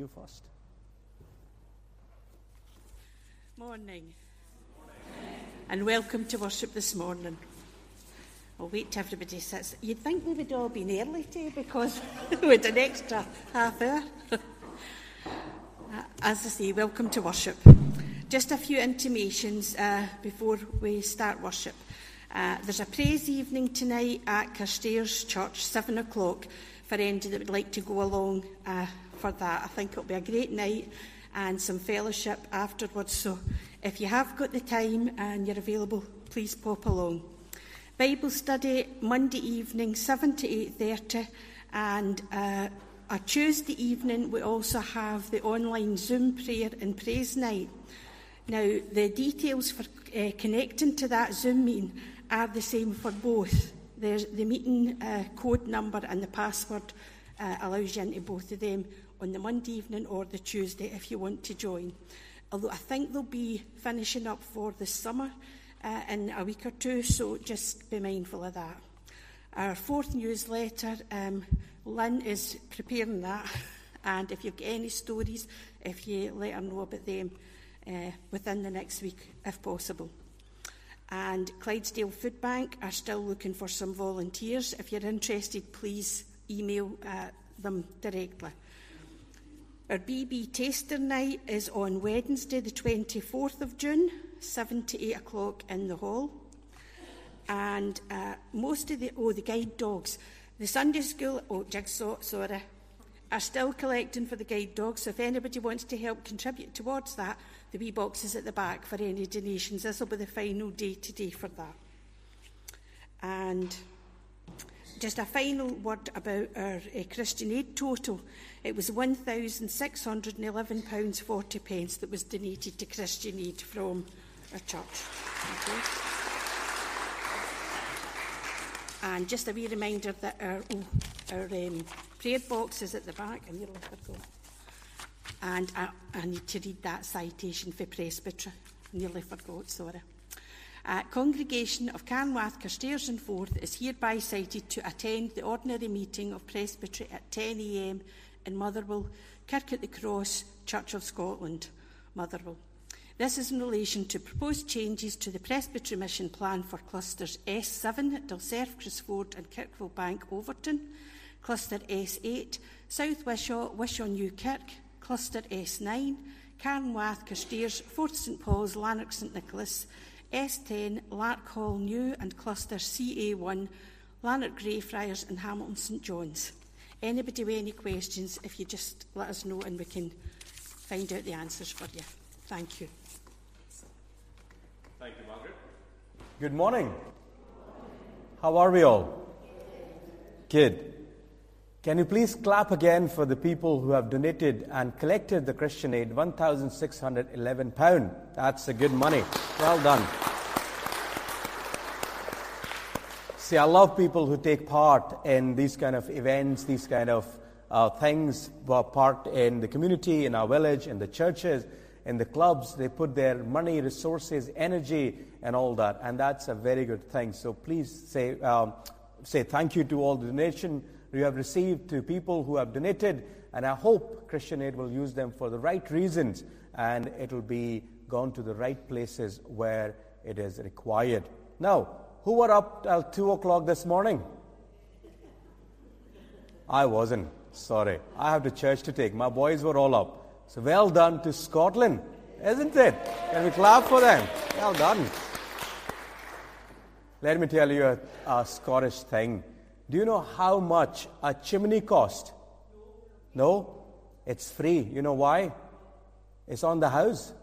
you first. Morning. And welcome to worship this morning. I'll wait till everybody sits. You'd think we would all been early today because we had an extra half hour. As I say, welcome to worship. Just a few intimations before we start worship. There's a praise evening tonight at Carstairs Church, 7 o'clock, for anybody that would like to go along for that. I think it'll be a great night and some fellowship afterwards. So if you have got the time and you're available, please pop along. Bible study Monday evening, 7 to 8:30, and a Tuesday evening we also have the online Zoom prayer and praise night. Now, the details for connecting to that Zoom meeting are the same for both. There's the meeting code number and the password allows you into both of them on the Monday evening or the Tuesday if you want to join. Although I think they'll be finishing up for the summer in a week or two, so just be mindful of that. Our fourth newsletter, Lynn is preparing that, and if you've got any stories, if you let her know about them within the next week, if possible. And Clydesdale Food Bank are still looking for some volunteers. If you're interested, please email them directly. Our BB Taster Night is on Wednesday, the 24th of June, 7 to 8 o'clock in the hall. And most of the guide dogs, the Sunday school, Jigsaw, are still collecting for the guide dogs. So if anybody wants to help contribute towards that, the wee boxes at the back for any donations. This will be the final day today for that. And just a final word about our Christian Aid total. It was £1,611.40 that was donated to Christian Aid from our church. Okay. And just a wee reminder that our prayer box is at the back, and you'll let her go. And I need to read that citation for Presbytery. Nearly forgot, sorry. Congregation of Carnwath, Carstairs and Forth is hereby cited to attend the ordinary meeting of Presbytery at 10 a.m. in Motherwell, Kirk at the Cross, Church of Scotland, Motherwell. This is in relation to proposed changes to the Presbytery mission plan for clusters S7 at Dulcerf, Crisford and Kirkwell Bank, Overton, cluster S8, South Wishaw, Wishaw New Kirk, cluster S9, Carnwath, Carstairs, Forth St Paul's, Lanark St Nicholas, S10, Lark Hall New and cluster CA1, Lanark Greyfriars and Hamilton St John's. Anybody with any questions, if you just let us know and we can find out the answers for you. Thank you. Thank you, Margaret. Good morning. How are we all? Good. Can you please clap again for the people who have donated and collected the Christian Aid, £1,611. That's a good money. Well done. See, I love people who take part in these kind of events, these kind of things, part in the community, in our village, in the churches, in the clubs. They put their money, resources, energy, and all that, and that's a very good thing. So please say thank you to all the donation you have received, to people who have donated, and I hope Christian Aid will use them for the right reasons and it will be gone to the right places where it is required. Now, who were up till 2 o'clock this morning? I wasn't. Sorry. I have the church to take. My boys were all up. So well done to Scotland, isn't it? Can we clap for them? Well done. Let me tell you a Scottish thing. Do you know how much a chimney cost? No? It's free. You know why? It's on the house.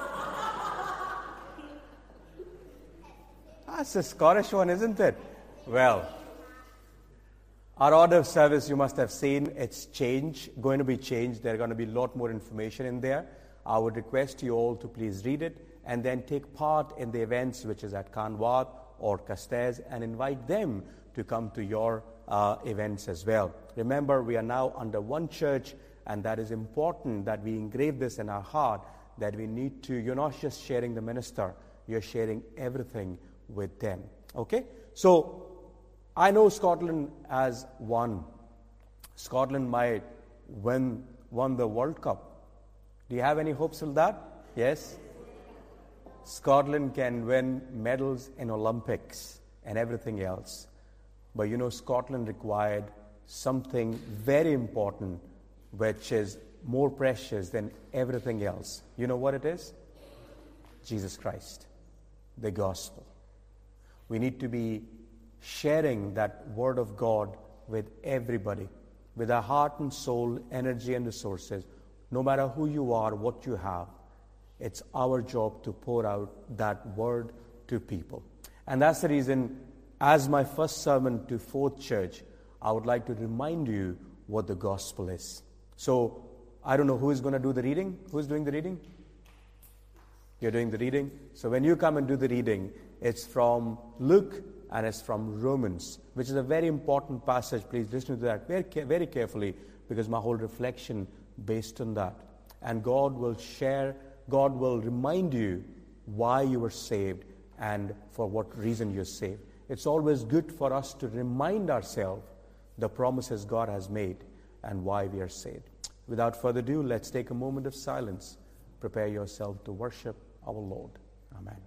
That's a Scottish one, isn't it? Well, our order of service, you must have seen, it's going to be changed. There's going to be a lot more information in there. I would request you all to please read it and then take part in the events which is at Carnwath or Carstairs and invite them to come to your events as well. Remember, we are now under one church, and that is important that we engrave this in our heart, that we need to, you're not just sharing the minister, you're sharing everything with them. Okay? So, I know Scotland has won. Scotland might win won the World Cup. Do you have any hopes of that? Yes? Scotland can win medals in Olympics and everything else. But you know, Scotland required something very important, which is more precious than everything else. You know what it is? Jesus Christ, the gospel. We need to be sharing that word of God with everybody, with our heart and soul, energy and resources. No matter who you are, what you have, it's our job to pour out that word to people. And that's the reason, as my first sermon to Fourth Church, I would like to remind you what the gospel is. So, I don't know who is going to do the reading. Who is doing the reading? You're doing the reading. So when you come and do the reading, it's from Luke and it's from Romans, which is a very important passage. Please listen to that very carefully, because my whole reflection based on that. And God will remind you why you were saved and for what reason you're saved. It's always good for us to remind ourselves the promises God has made and why we are saved. Without further ado, let's take a moment of silence. Prepare yourself to worship our Lord. Amen.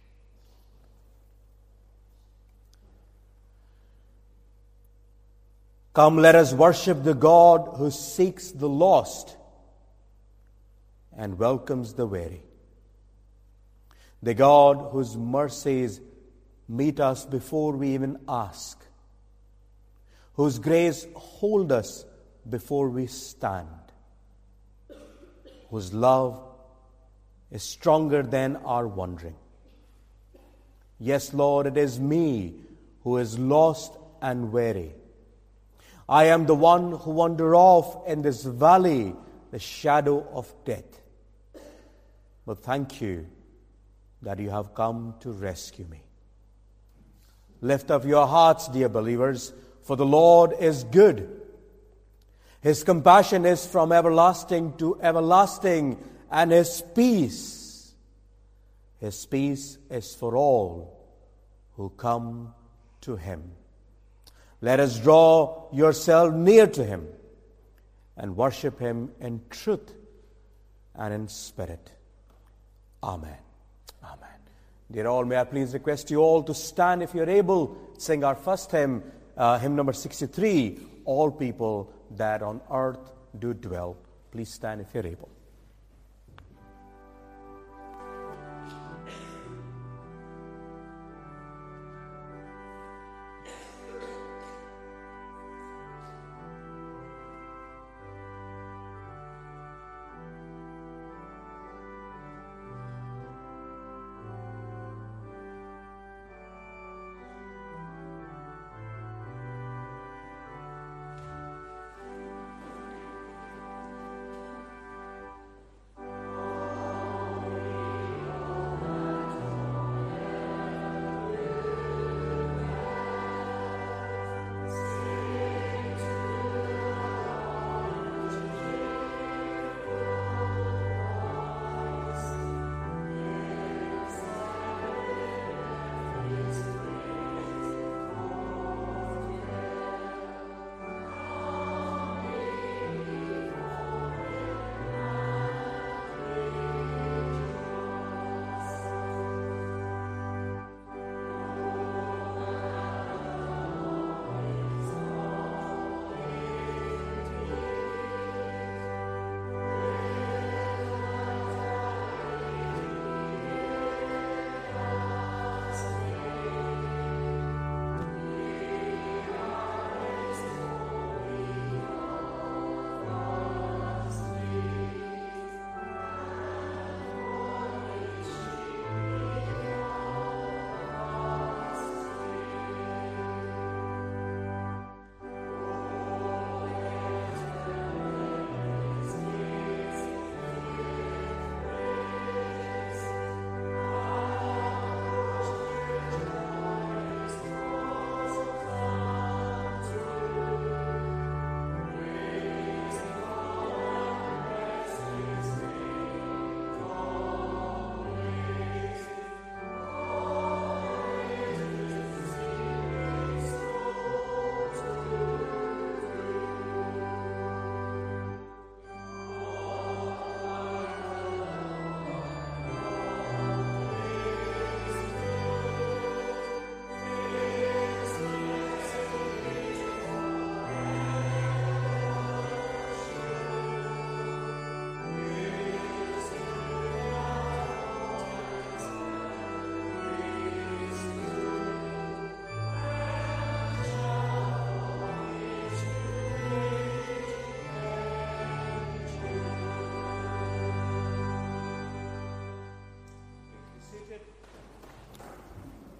Come, let us worship the God who seeks the lost and welcomes the weary. The God whose mercies meet us before we even ask, whose grace hold us before we stand, whose love is stronger than our wandering. Yes, Lord, it is me who is lost and weary. I am the one who wander off in this valley, the shadow of death. But thank you that you have come to rescue me. Lift up your hearts, dear believers, for the Lord is good. His compassion is from everlasting to everlasting, and His peace is for all who come to Him. Let us draw yourself near to Him and worship Him in truth and in spirit. Amen. Amen. Dear all, may I please request you all to stand if you're able. Sing our first hymn, hymn number 63, All People That on Earth Do Dwell. Please stand if you're able.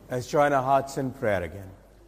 Let's join our hearts in prayer again.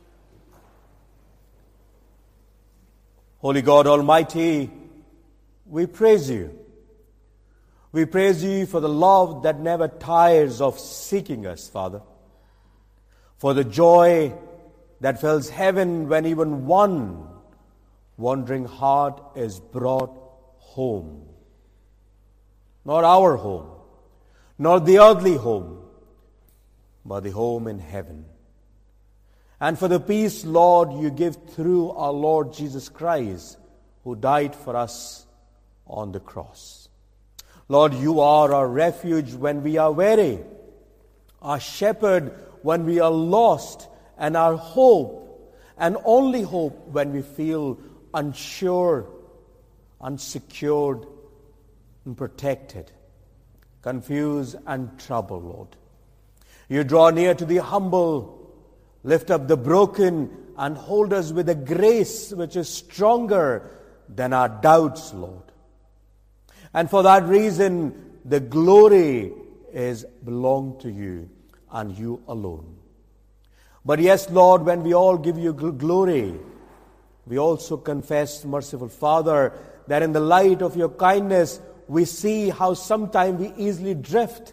Holy God Almighty, we praise you. We praise you for the love that never tires of seeking us, Father. For the joy that fills heaven when even one wandering heart is brought home. Not our home, not the earthly home, but the home in heaven. And for the peace, Lord, you give through our Lord Jesus Christ, who died for us on the cross. Lord, you are our refuge when we are weary, our shepherd when we are lost, and our hope, and only hope when we feel unsure, unsecured, unprotected, confused and troubled, Lord. You draw near to the humble, lift up the broken, and hold us with a grace which is stronger than our doubts, Lord. And for that reason, the glory is belong to you and you alone. But yes, Lord, when we all give you glory, we also confess, merciful Father, that in the light of your kindness, we see how sometimes we easily drift.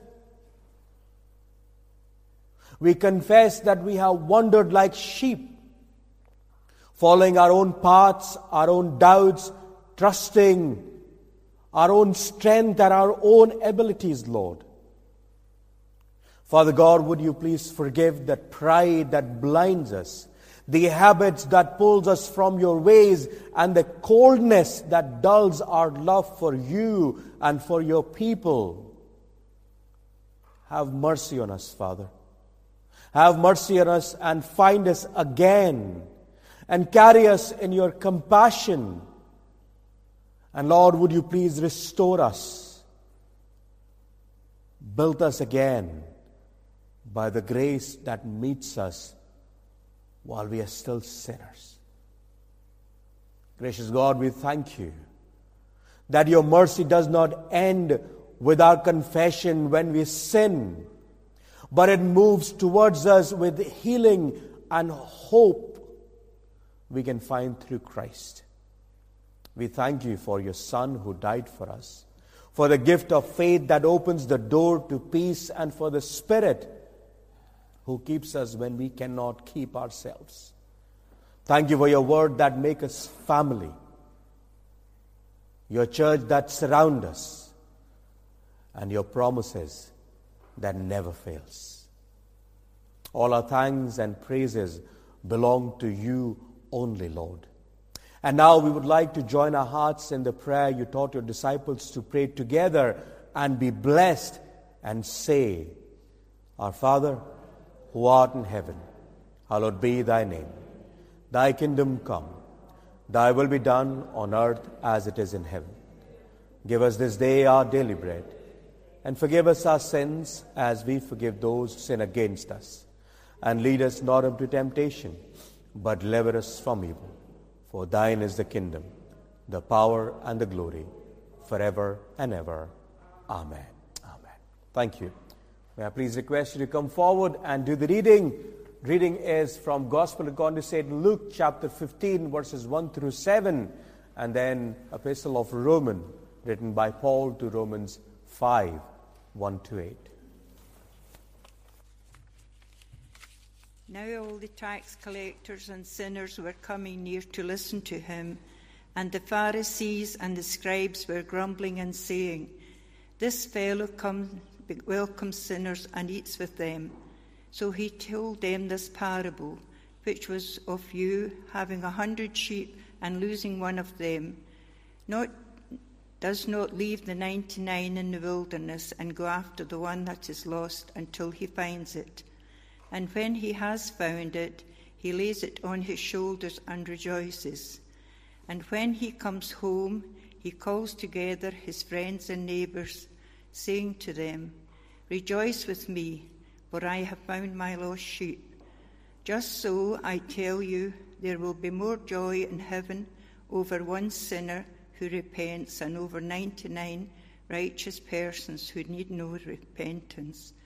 We confess that we have wandered like sheep, following our own paths, our own doubts, trusting our own strength and our own abilities, Lord. Father God, would you please forgive that pride that blinds us, the habits that pulls us from your ways, and the coldness that dulls our love for you and for your people. Have mercy on us, Father. Have mercy on us and find us again and carry us in your compassion. And Lord, would you please restore us, build us again by the grace that meets us while we are still sinners. Gracious God, we thank you that your mercy does not end with our confession when we sin, but it moves towards us with healing and hope we can find through Christ. We thank you for your Son who died for us, for the gift of faith that opens the door to peace, and for the Spirit who keeps us when we cannot keep ourselves. Thank you for your word that makes us family, your church that surrounds us, and your promises that never fails. All our thanks and praises belong to you only, Lord. And now we would like to join our hearts in the prayer you taught your disciples to pray together and be blessed and say, Our Father, who art in heaven, hallowed be thy name. Thy kingdom come. Thy will be done on earth as it is in heaven. Give us this day our daily bread, and forgive us our sins as we forgive those who sin against us. And lead us not into temptation, but deliver us from evil. For thine is the kingdom, the power, and the glory, forever and ever. Amen. Amen. Thank you. May I please request you to come forward and do the reading. Reading is from Gospel according to St. Luke, chapter 15, verses 1 through 7, and then Epistle of Romans, written by Paul to Romans 5, 1 to 8. Now all the tax collectors and sinners were coming near to listen to him, and the Pharisees and the scribes were grumbling and saying, This fellow welcomes sinners and eats with them. So he told them this parable, which was of you having 100 sheep and losing one of them, does not leave the 99 in the wilderness and go after the one that is lost until he finds it. And when he has found it, he lays it on his shoulders and rejoices. And when he comes home, he calls together his friends and neighbors, saying to them, Rejoice with me, for I have found my lost sheep. Just so, I tell you, there will be more joy in heaven over one sinner who repents than over 99 righteous persons who need no repentance.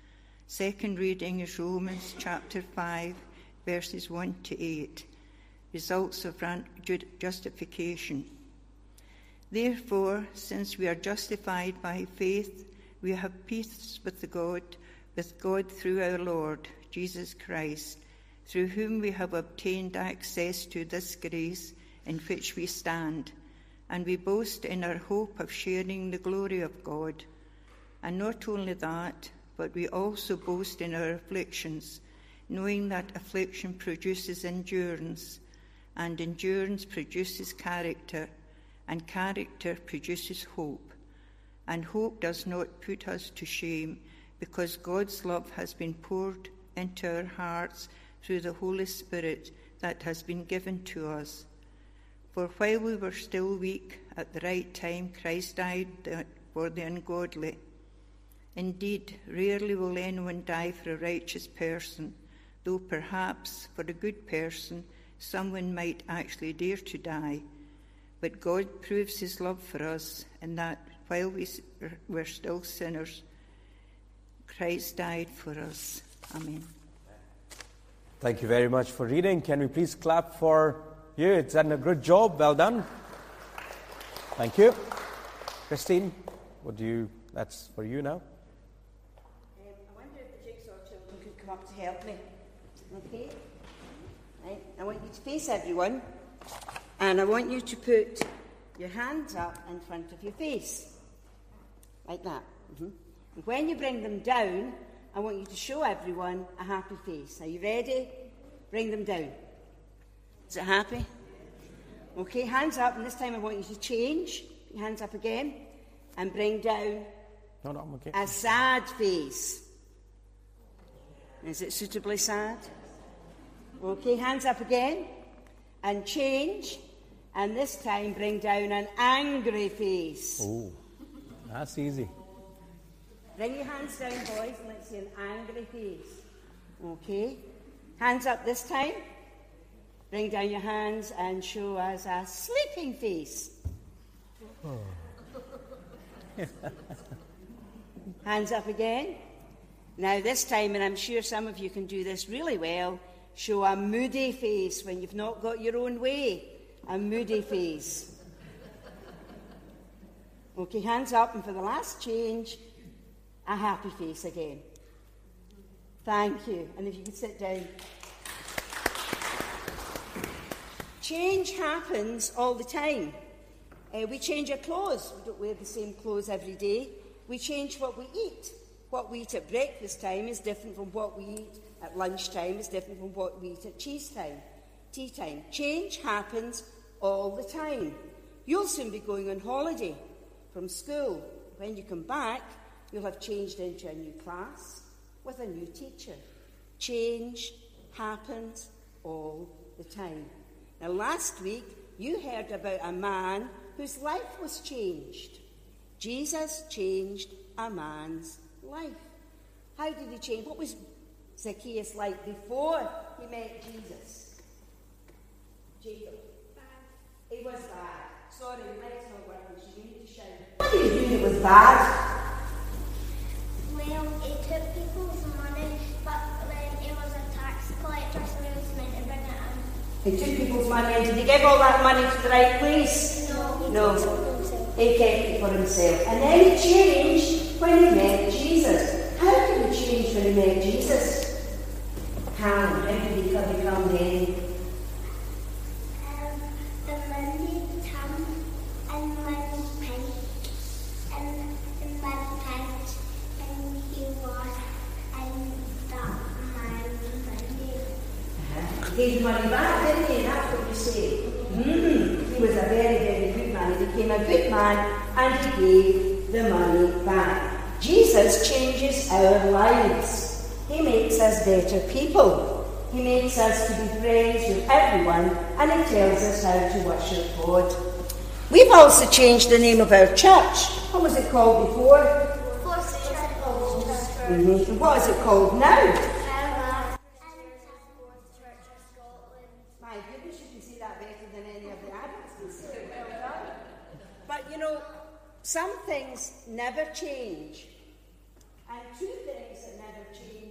Second reading is Romans chapter 5, verses 1 to 8, results of justification. Therefore, since we are justified by faith, we have peace with God through our Lord Jesus Christ, through whom we have obtained access to this grace in which we stand, and we boast in our hope of sharing the glory of God. And not only that, but we also boast in our afflictions, knowing that affliction produces endurance, and endurance produces character, and character produces hope. And hope does not put us to shame, because God's love has been poured into our hearts through the Holy Spirit that has been given to us. For while we were still weak, at the right time Christ died for the ungodly. Indeed, rarely will anyone die for a righteous person, though perhaps for a good person someone might actually dare to die. But God proves his love for us in that while we were still sinners, Christ died for us. Amen. Thank you very much for reading. Can we please clap for you? It's done a good job. Well done. Thank you. Christine, that's for you now. I wonder if the jigsaw children could come up to help me. Okay? Right. I want you to face everyone, and I want you to put your hands up in front of your face. Like that. Mm-hmm. And when you bring them down, I want you to show everyone a happy face. Are you ready? Bring them down. Is it happy? Okay, hands up, and this time I want you to change. Your hands up again, and bring down I'm okay. a sad face. Is it suitably sad? Okay, hands up again, and change, and this time bring down an angry face. Oh, that's easy. Bring your hands down, boys, and let's see an angry face. Okay. Hands up this time. Bring down your hands and show us a sleeping face. Oh. Hands up again. Now this time, and I'm sure some of you can do this really well, show a moody face when you've not got your own way. A moody face. Okay, hands up, and for the last change, a happy face again. Thank you. And if you could sit down. Change happens all the time. We change our clothes. We don't wear the same clothes every day. We change what we eat. What we eat at breakfast time is different from what we eat at lunchtime, is different from what we eat at tea time. Change happens all the time. You'll soon be going on holiday from school. When you come back, you'll have changed into a new class with a new teacher. Change happens all the time. Now, last week, you heard about a man whose life was changed. Jesus changed a man's life. How did he change? What was Zacchaeus like before he met Jesus? Jacob. Bad. It was bad. Sorry, the mic's not working, so you need to shout. What did he do that was bad? Well, he took people's money, but then he was a tax collector, so he was meant to bring it in. He took people's money, and did he give all that money to the right place? No. He kept it for himself. And then he changed when he met Jesus. How did he change when he met Jesus? How did he become then? The money come and money pink and money pink and he was and that man money. He gave money back, didn't he? That's what you say. He was a very, very good man. He became a good man and he gave the money back. Jesus changes our lives. He makes us better people. He makes us to be friends with everyone, and he tells us how to worship God. We've also changed the name of our church. What was it called before? And what is it called now? My goodness, you can see that better than any of the adults can see it. Well done. But you know, some things never change. And two things that never change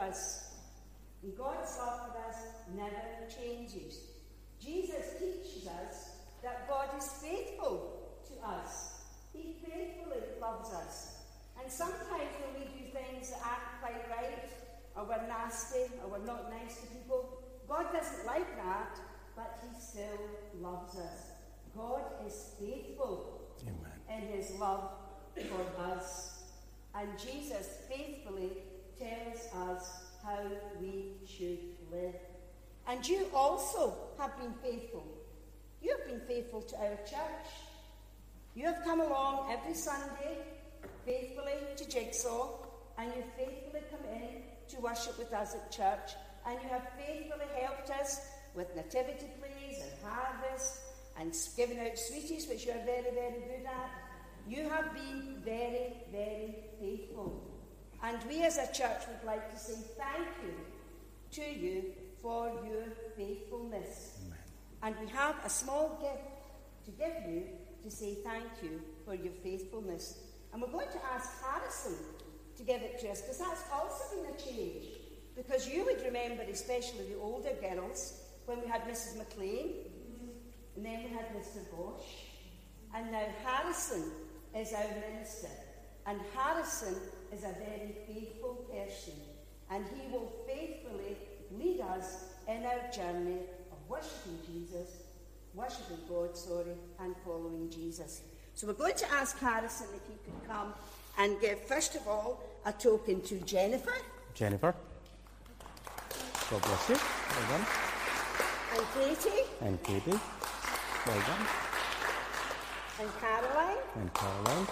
us. And God's love for us never changes. Jesus teaches us that God is faithful to us. He faithfully loves us. And sometimes when we do things that aren't quite right, or we're nasty, or we're not nice to people, God doesn't like that, but he still loves us. God is faithful in his love for us. And Jesus faithfully tells us how we should live. And you also have been faithful. You have been faithful to our church. You have come along every Sunday faithfully to Jigsaw, and you faithfully come in to worship with us at church, and you have faithfully helped us with nativity plays and harvest and giving out sweeties, which you are very, very good at. You have been very, very faithful. And we as a church would like to say thank you to you for your faithfulness. Amen. And we have a small gift to give you to say thank you for your faithfulness. And we're going to ask Harrison to give it to us, because that's also been a change. Because you would remember, especially the older girls, when we had Mrs. McLean, and then we had Mr. Bosch, and now Harrison is our minister. And Harrison is a very faithful person, and he will faithfully lead us in our journey of worshipping God, and following Jesus. So we're going to ask Harrison if he could come and give, first of all, a token to Jennifer. Jennifer. God bless you. Well done. And Katie. And Katie. Well done. And Caroline. And Caroline.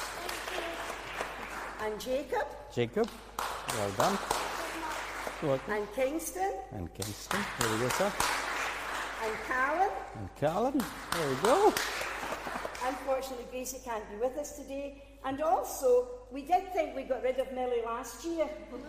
And Jacob. Jacob. Well done. And Kingston. And Kingston. Here we go, sir. And Callan. And Callan. There we go. Unfortunately, Gracie can't be with us today. And also, we did think we got rid of Millie last year.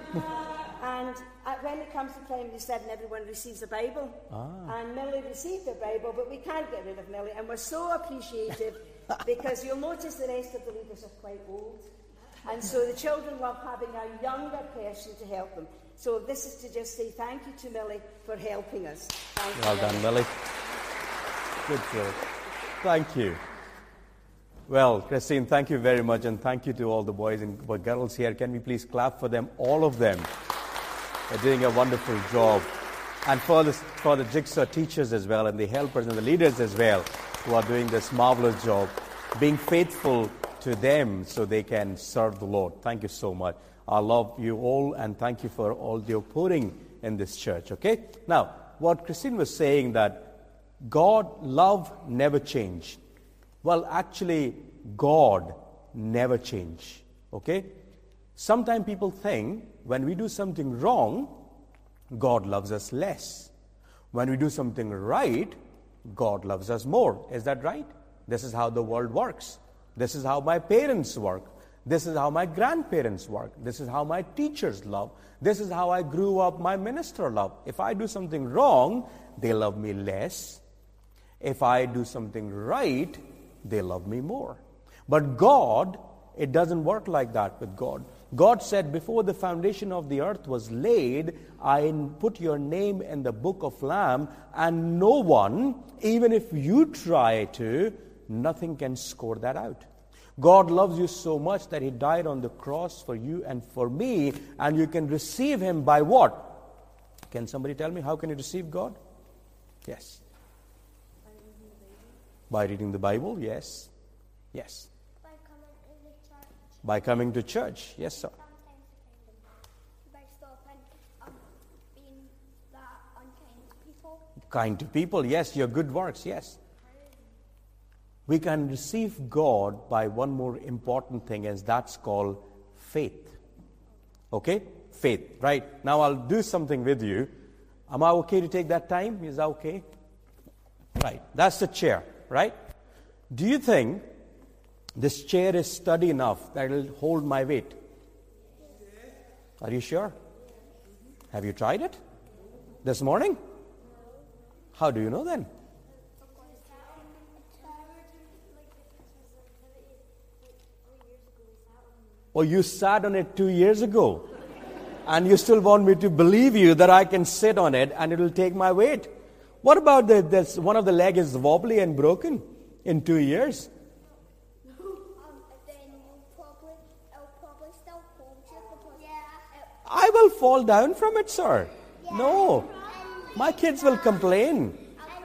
And when it comes to primary 7, everyone receives a Bible. And Millie received a Bible, but we can't get rid of Millie. And we're so appreciative, because you'll notice the rest of the leaders are quite old. And so the children love having a younger person to help them. So this is to just say thank you to Millie for helping us. Thank you, well done, Millie. Good job. Thank you. Well, Christine, thank you very much, and thank you to all the boys and girls here. Can we please clap for them, all of them? They're doing a wonderful job. And for the Jigsaw teachers as well, and the helpers and the leaders as well, who are doing this marvelous job, being faithful to them so they can serve the Lord. Thank you so much. I love you all, and thank you for all your pouring in this church, okay? Now, what Christine was saying, that God, love never changed. Well, actually, God never changes, okay? Sometimes people think when we do something wrong, God loves us less. When we do something right, God loves us more. Is that right? This is how the world works. This is how my parents work. This is how my grandparents work. This is how my teachers love. This is how I grew up, my minister loved. If I do something wrong, they love me less. If I do something right, they love me more. But God, it doesn't work like that with God. God said, before the foundation of the earth was laid, I put your name in the book of Lamb, and no one, even if you try to, nothing can score that out. God loves you so much that He died on the cross for you and for me, and you can receive Him by what? Can somebody tell me, how can you receive God? Yes. By reading the Bible, yes. Yes. By coming to the church. By coming to church, yes, sir. By stopping being that unkind to people. Kind to people, yes. Your good works, yes. We can receive God by one more important thing, and that's called faith. Okay? Faith, right? Now I'll do something with you. Am I okay to take that time? Is that okay? Right. That's the chair, right? Do you think this chair is sturdy enough that it'll hold my weight? Are you sure? Have you tried it? This morning? How do you know then? Oh, you sat on it 2 years ago. And you still want me to believe you that I can sit on it and it will take my weight. What about this one of the leg is wobbly and broken in 2 years? Then it'll probably still hold you because I will fall down from it, sir. No. My kids will complain.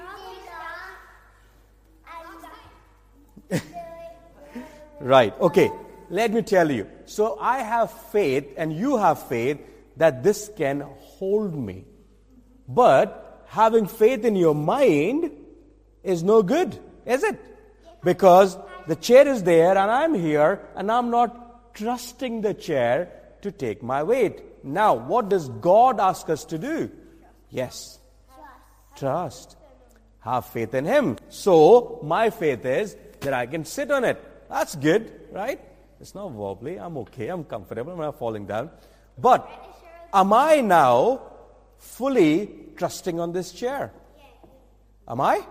Right. Okay. Let me tell you. So I have faith and you have faith that this can hold me. But having faith in your mind is no good, is it? Because the chair is there and I'm here and I'm not trusting the chair to take my weight. Now, what does God ask us to do? Yes. Trust. Have faith in Him. So, my faith is that I can sit on it. That's good, right? It's not wobbly. I'm okay. I'm comfortable. I'm not falling down. But am I now fully trusting on this chair? Am I?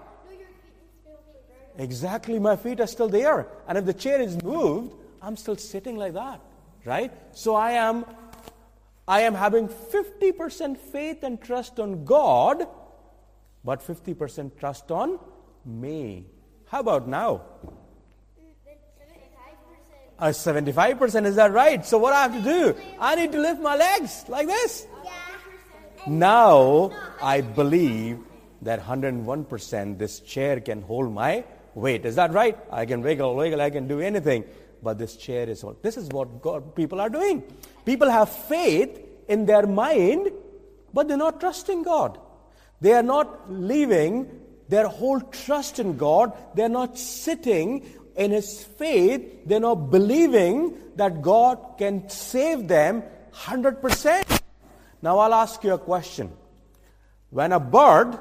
Exactly. My feet are still there. And if the chair is moved, I'm still sitting like that, right? So I am having 50% faith and trust on God, but 50% trust on me. How about now? 75%, is that right? So what I have to do? I need to lift my legs like this. Now, I believe that 101% this chair can hold my weight. Is that right? I can wiggle, I can do anything. But this chair is all. This is what people are doing. People have faith in their mind, but they're not trusting God. They are not leaving their whole trust in God. They're not sitting in His faith. They're not believing that God can save them 100%. Now I'll ask you a question. When a bird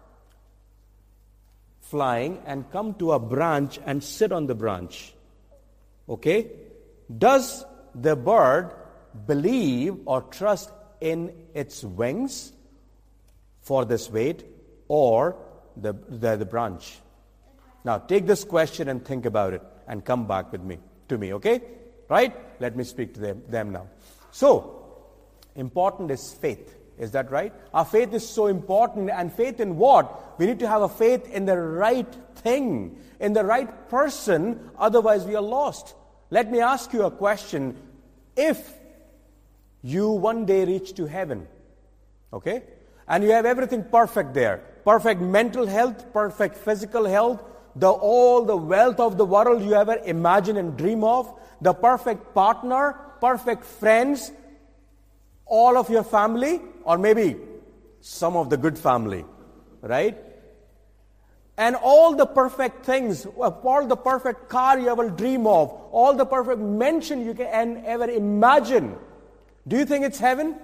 flying and come to a branch and sit on the branch, okay, does the bird believe or trust in its wings for this weight or the branch? Now take this question and think about it and come back to me, okay? Right? Let me speak to them now. So, important is faith. Is that right? Our faith is so important. And faith in what? We need to have a faith in the right thing, in the right person. Otherwise, we are lost. Let me ask you a question. If you one day reach to heaven, okay, and you have everything perfect there, perfect mental health, perfect physical health, all the wealth of the world you ever imagine and dream of, the perfect partner, perfect friends, all of your family, or maybe some of the good family, right? And all the perfect things, all the perfect car you ever dream of, all the perfect mansion you can ever imagine. Do you think it's heaven?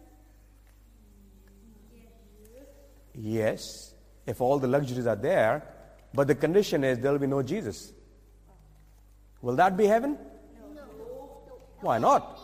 Yes, if all the luxuries are there, but the condition is there will be no Jesus. Will that be heaven? No. Why not?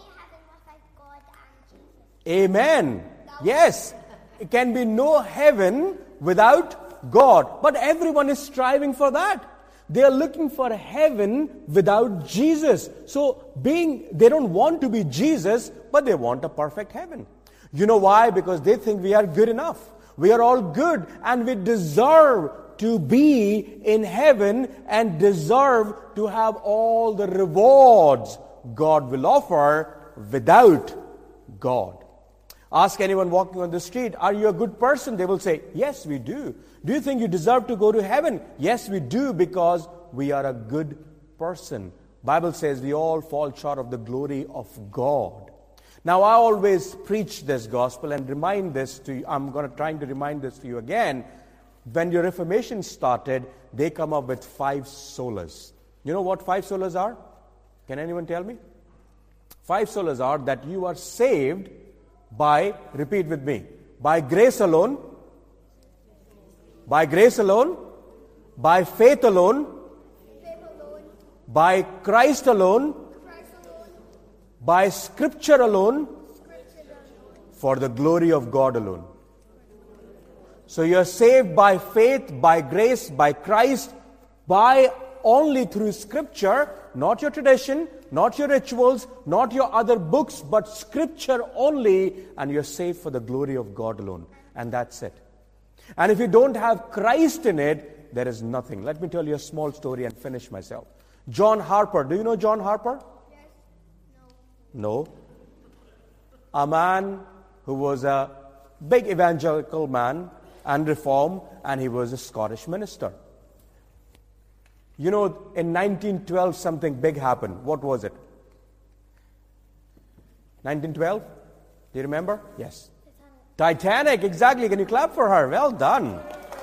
Amen. Yes, it can be no heaven without God. But everyone is striving for that. They are looking for heaven without Jesus. So they don't want to be Jesus, but they want a perfect heaven. You know why? Because they think we are good enough. We are all good and we deserve to be in heaven and deserve to have all the rewards God will offer without God. Ask anyone walking on the street, are you a good person? They will say, yes, we do. Do you think you deserve to go to heaven? Yes, we do, because we are a good person. Bible says we all fall short of the glory of God. Now, I always preach this gospel and remind this to you. I'm trying to remind this to you again. When your Reformation started, they come up with 5 solas. You know what 5 solas are? Can anyone tell me? 5 solas are that you are saved by, repeat with me, by grace alone, by grace alone, by faith alone, by Christ alone, by Scripture alone, for the glory of God alone. So you are saved by faith, by grace, by Christ, by only through Scripture, not your tradition, not your rituals, not your other books, but Scripture only, and you're saved for the glory of God alone. And that's it. And if you don't have Christ in it, there is nothing. Let me tell you a small story and finish myself. John Harper. Do you know John Harper? Yes. No. A man who was a big evangelical man and reform, and he was a Scottish minister. You know, in 1912, something big happened. What was it? 1912? Do you remember? Yes. Titanic, exactly. Can you clap for her? Well done.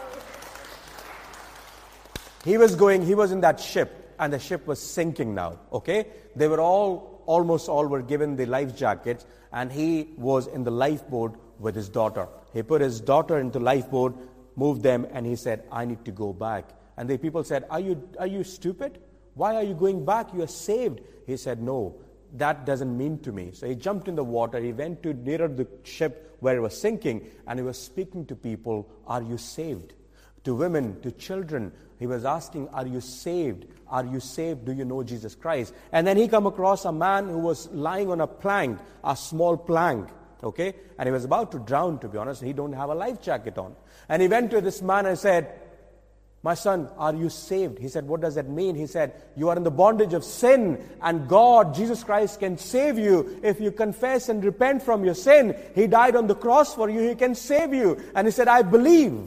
He was in that ship, and the ship was sinking now, okay? They were almost all were given the life jackets, and he was in the lifeboat with his daughter. He put his daughter into lifeboat, moved them, and he said, I need to go back. And the people said, are you stupid? Why are you going back? You are saved. He said, no, that doesn't mean to me. So he jumped in the water. He went to nearer the ship where it was sinking, and he was speaking to people, are you saved? To women, to children. He was asking, are you saved? Are you saved? Do you know Jesus Christ? And then he come across a man who was lying on a plank, a small plank, okay? And he was about to drown, to be honest. He don't have a life jacket on. And he went to this man and said, my son, are you saved? He said, what does that mean? He said, you are in the bondage of sin, and God, Jesus Christ, can save you if you confess and repent from your sin. He died on the cross for you. He can save you. And he said, I believe.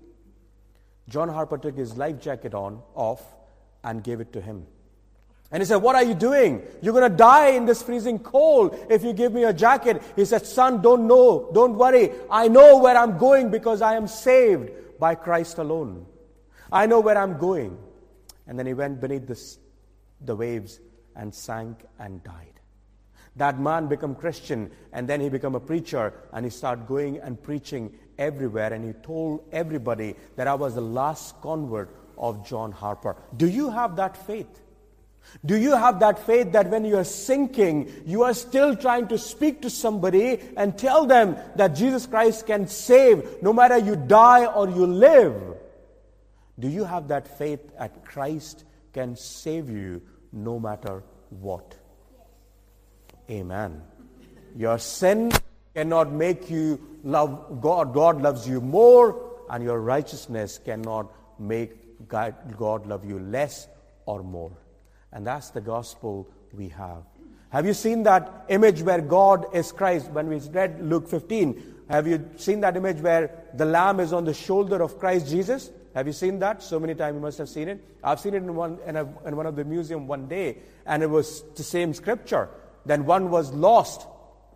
John Harper took his life jacket off and gave it to him. And he said, what are you doing? You're going to die in this freezing cold if you give me a jacket. He said, son, don't worry. I know where I'm going because I am saved by Christ alone. I know where I'm going. And then he went beneath the waves and sank and died. That man became Christian, and then he became a preacher, and he started going and preaching everywhere, and he told everybody that I was the last convert of John Harper. Do you have that faith? Do you have that faith that when you are sinking, you are still trying to speak to somebody and tell them that Jesus Christ can save no matter you die or you live? Do you have that faith that Christ can save you no matter what? Amen. Your sin cannot make you love God. God loves you more, and your righteousness cannot make God love you less or more. And that's the gospel we have. Have you seen that image where God is Christ? When we read Luke 15, have you seen that image where the lamb is on the shoulder of Christ Jesus? Have you seen that? So many times you must have seen it. I've seen it in one of the museum one day, and it was the same scripture. Then one was lost.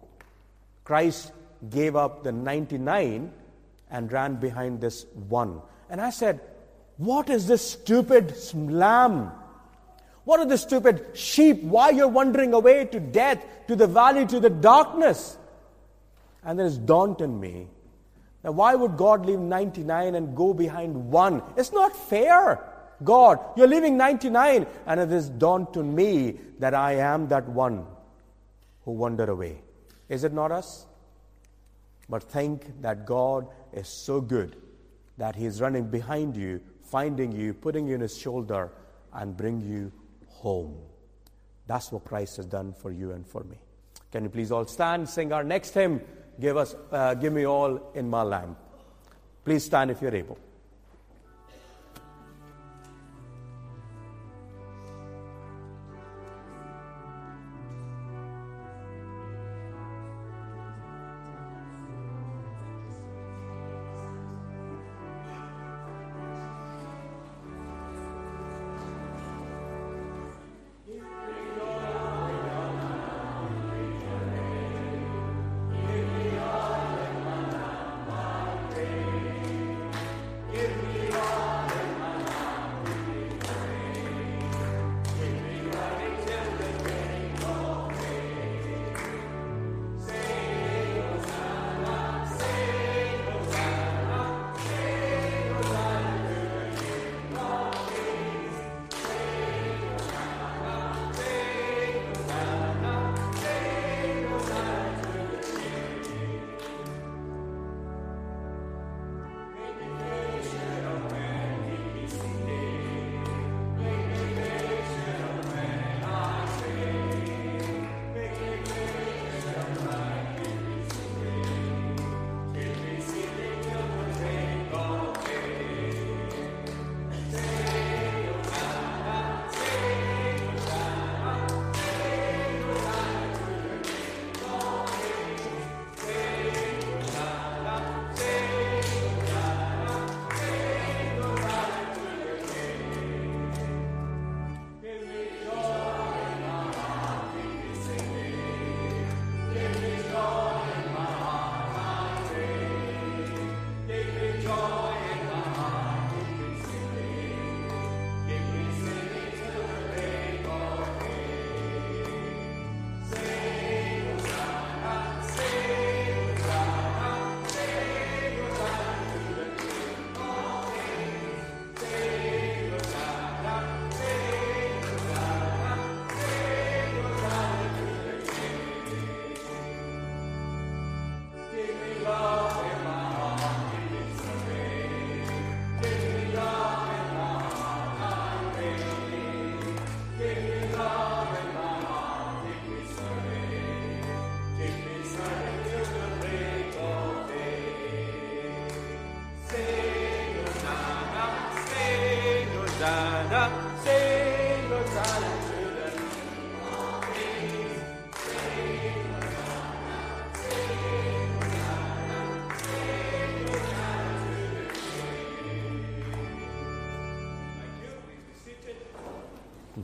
Christ gave up the 99 and ran behind this one. And I said, what is this stupid lamb? What are the stupid sheep? Why you're wandering away to death, to the valley, to the darkness? And then it dawned on me. Now, why would God leave 99 and go behind one? It's not fair. God, you're leaving 99. And it is dawned to me that I am that one who wandered away. Is it not us? But think that God is so good that He is running behind you, finding you, putting you in His shoulder, and bring you home. That's what Christ has done for you and for me. Can you please all stand, sing our next hymn, Give Me All in My Lamp. Please stand if you're able.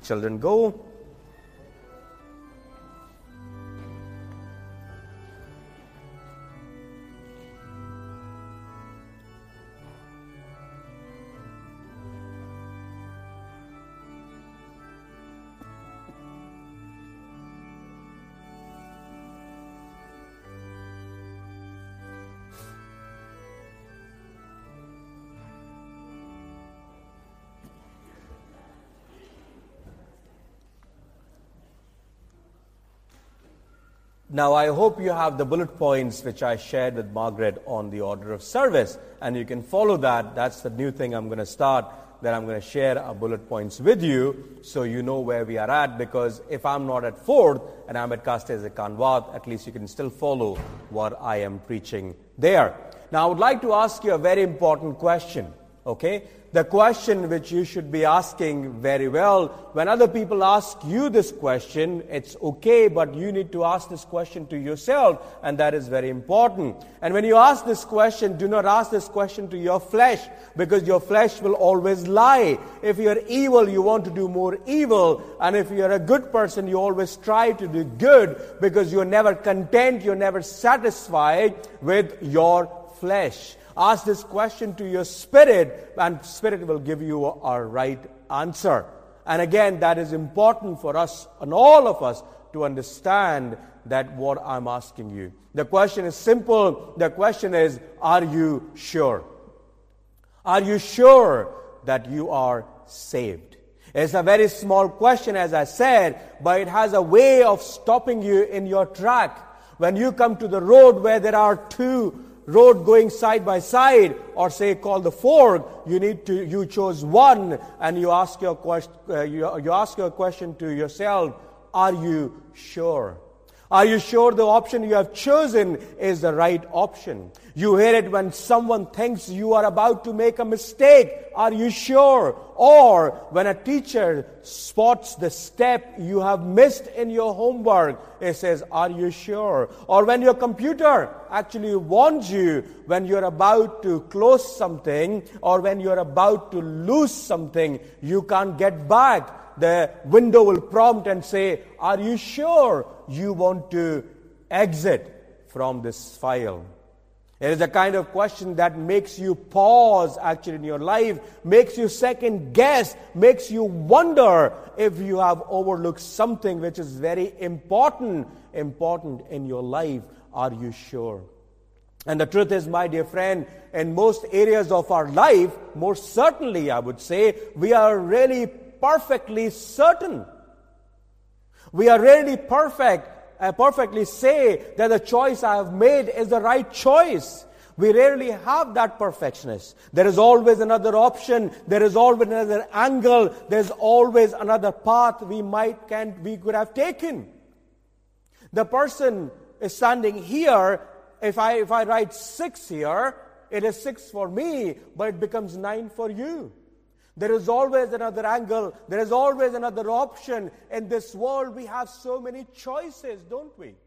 children go. Now, I hope you have the bullet points which I shared with Margaret on the order of service, and you can follow that. That's the new thing I'm going to start, that I'm going to share our bullet points with you so you know where we are at, because if I'm not at 4th and I'm at Castes at Kanwat, at least you can still follow what I am preaching there. Now, I would like to ask you a very important question, okay? The question which you should be asking very well. When other people ask you this question, it's okay, but you need to ask this question to yourself, and that is very important. And when you ask this question, do not ask this question to your flesh, because your flesh will always lie. If you're evil, you want to do more evil, and if you're a good person, you always try to do good, because you're never content, you're never satisfied with your flesh. Ask this question to your spirit, and spirit will give you a right answer. And again, that is important for us and all of us to understand that what I'm asking you. The question is simple. The question is, are you sure? Are you sure that you are saved? It's a very small question, as I said, but it has a way of stopping you in your track. When you come to the road where there are two road going side by side, or say called the fork, you chose one, and you ask your question to yourself, are you sure? Are you sure the option you have chosen is the right option? You hear it when someone thinks you are about to make a mistake. Are you sure? Or when a teacher spots the step you have missed in your homework, it says, are you sure? Or when your computer actually warns you when you're about to close something, or when you're about to lose something, you can't get back. The window will prompt and say, are you sure you want to exit from this file? It is a kind of question that makes you pause actually in your life, makes you second guess, makes you wonder if you have overlooked something which is very important in your life. Are you sure? And the truth is, my dear friend, in most areas of our life, more certainly I would say, we are really perfectly certain. We are really perfectly say that the choice I have made is the right choice. We rarely have that perfectionist. There is always another option. There is always another angle. There is always another path we could have taken. The person is standing here. If I write 6 here, it is 6 for me, but it becomes 9 for you. There is always another angle. There is always another option. In this world, we have so many choices, don't we?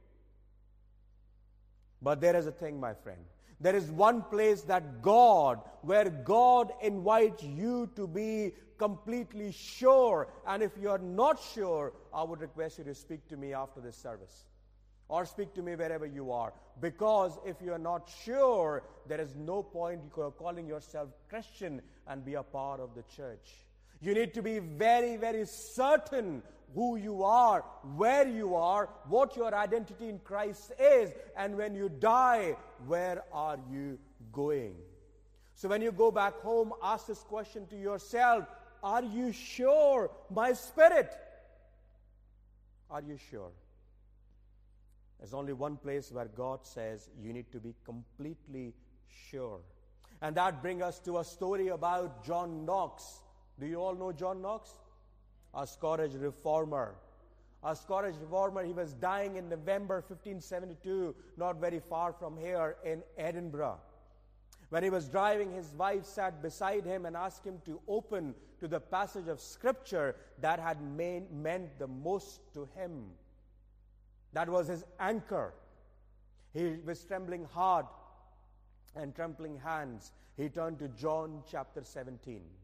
But there is a thing, my friend. There is one place where God invites you to be completely sure. And if you are not sure, I would request you to speak to me after this service. Or speak to me wherever you are. Because if you are not sure, there is no point in calling yourself Christian and be a part of the church. You need to be very, very certain who you are, where you are, what your identity in Christ is, and when you die, where are you going? So when you go back home, ask this question to yourself, are you sure, my spirit? Are you sure? There's only one place where God says you need to be completely sure. And that brings us to a story about John Knox. Do you all know John Knox? A Scottish reformer. A Scottish reformer, he was dying in November 1572, not very far from here in Edinburgh. When he was driving, his wife sat beside him and asked him to open to the passage of Scripture that had meant the most to him. That was his anchor. He was trembling hard and trembling hands. He turned to John chapter 17.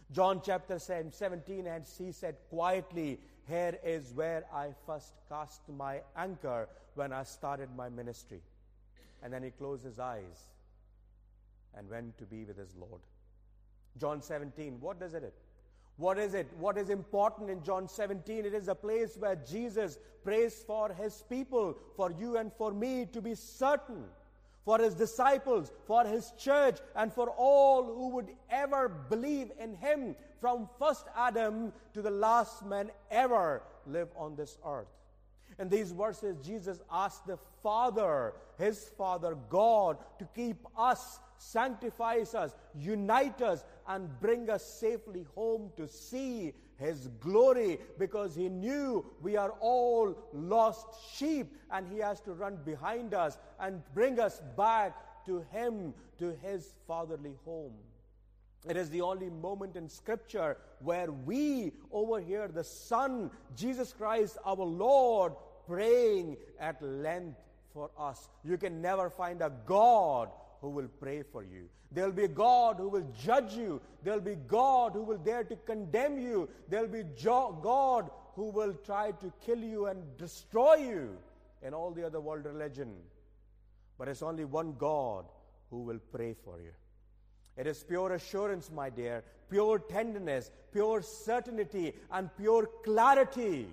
John chapter 17, and he said quietly, "Here is where I first cast my anchor when I started my ministry." And then he closed his eyes and went to be with his Lord. John 17, what does it? What is it? What is important in John 17? It is a place where Jesus prays for his people, for you and for me to be certain, for his disciples, for his church, and for all who would ever believe in him, from first Adam to the last man ever live on this earth. In these verses, Jesus asked the Father, his Father God, to keep us, sanctify us, unite us, and bring us safely home to see his glory, because he knew we are all lost sheep, and he has to run behind us and bring us back to him, to his fatherly home. It is the only moment in Scripture where we overhear the Son, Jesus Christ, our Lord, praying at length for us. You can never find a God who will pray for you. There will be a God who will judge you. There will be God who will dare to condemn you. There will be God who will try to kill you and destroy you in all the other world religion. But it's only one God who will pray for you. It is pure assurance, my dear, pure tenderness, pure certainty, and pure clarity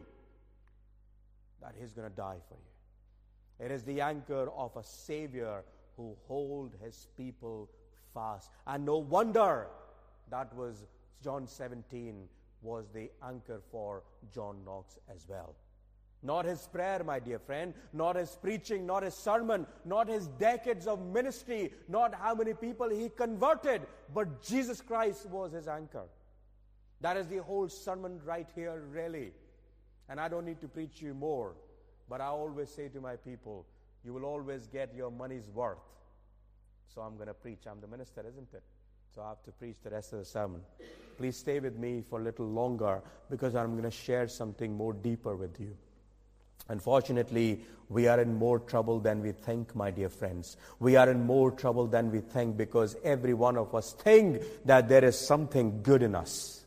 that he's going to die for you. It is the anchor of a Savior who hold his people fast. And no wonder that was John 17 was the anchor for John Knox as well. Not his prayer, my dear friend, not his preaching, not his sermon, not his decades of ministry, not how many people he converted, but Jesus Christ was his anchor. That is the whole sermon right here, really. And I don't need to preach you more, but I always say to my people, you will always get your money's worth. So I'm going to preach. I'm the minister, isn't it? So I have to preach the rest of the sermon. Please stay with me for a little longer, because I'm going to share something more deeper with you. Unfortunately, we are in more trouble than we think, my dear friends. We are in more trouble than we think, because every one of us think that there is something good in us.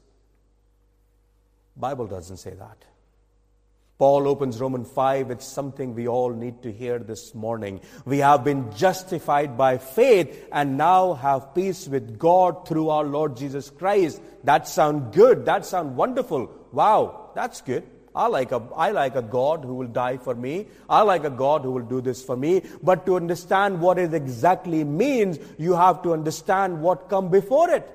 Bible doesn't say that. Paul opens Romans 5 with something we all need to hear this morning. We have been justified by faith and now have peace with God through our Lord Jesus Christ. That sounds good. That sounds wonderful. Wow, that's good. I like a God who will die for me. I like a God who will do this for me. But to understand what it exactly means, you have to understand what comes before it.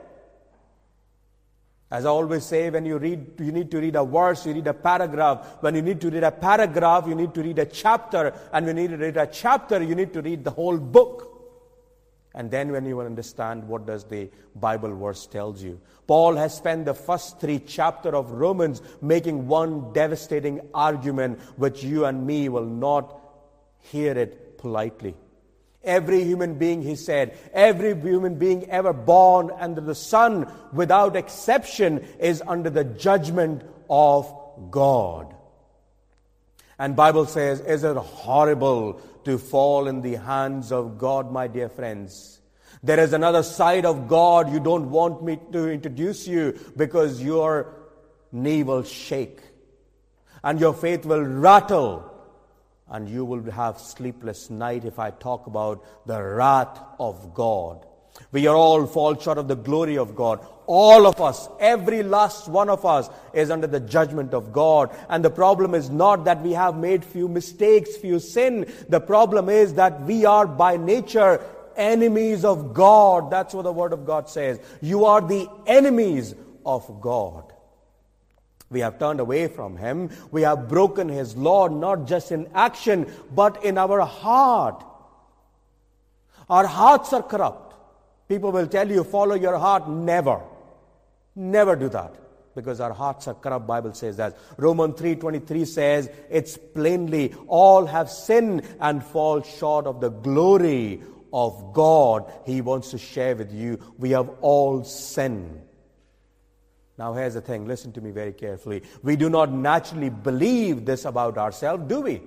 As I always say, when you read, you need to read a verse, you read a paragraph. When you need to read a paragraph, you need to read a chapter. And when you need to read a chapter, you need to read the whole book. And then when you will understand what does the Bible verse tells you. Paul has spent the first 3 chapters of Romans making one devastating argument which you and me will not hear it politely. Every human being, he said, every human being ever born under the sun, without exception, is under the judgment of God. And Bible says, is it horrible to fall in the hands of God, my dear friends? There is another side of God you don't want me to introduce you, because your knee will shake and your faith will rattle. And you will have sleepless night if I talk about the wrath of God. We are all fall short of the glory of God. All of us, every last one of us, is under the judgment of God. And the problem is not that we have made few mistakes, few sin. The problem is that we are by nature enemies of God. That's what the Word of God says. You are the enemies of God. We have turned away from Him. We have broken His law, not just in action, but in our heart. Our hearts are corrupt. People will tell you, follow your heart. Never. Never do that. Because our hearts are corrupt. Bible says that. Romans 3:23 says, it's plainly, all have sinned and fall short of the glory of God. He wants to share with you. We have all sinned. Now here's the thing, listen to me very carefully. We do not naturally believe this about ourselves, do we?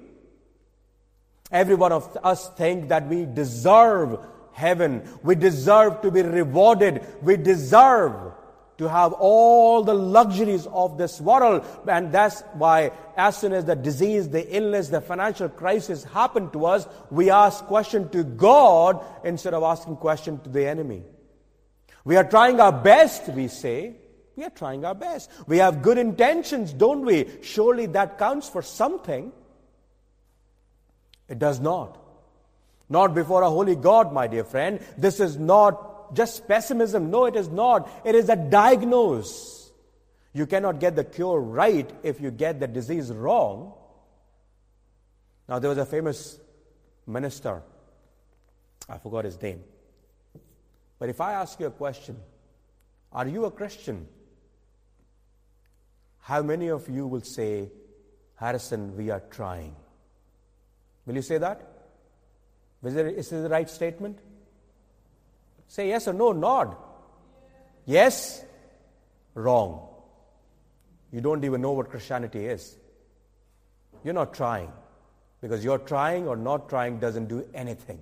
Every one of us think that we deserve heaven. We deserve to be rewarded. We deserve to have all the luxuries of this world. And that's why as soon as the disease, the illness, the financial crisis happen to us, we ask question to God instead of asking question to the enemy. We are trying our best, we say. We are trying our best. We have good intentions, don't we? Surely that counts for something. It does not. Not before a holy God, my dear friend. This is not just pessimism. No, it is not. It is a diagnose. You cannot get the cure right if you get the disease wrong. Now, there was a famous minister. I forgot his name. But if I ask you a question, are you a Christian? How many of you will say, Harrison, we are trying? Will you say that? Is this the right statement? Say yes or no, nod. Yes? Wrong. You don't even know what Christianity is. You're not trying. Because your trying or not trying doesn't do anything.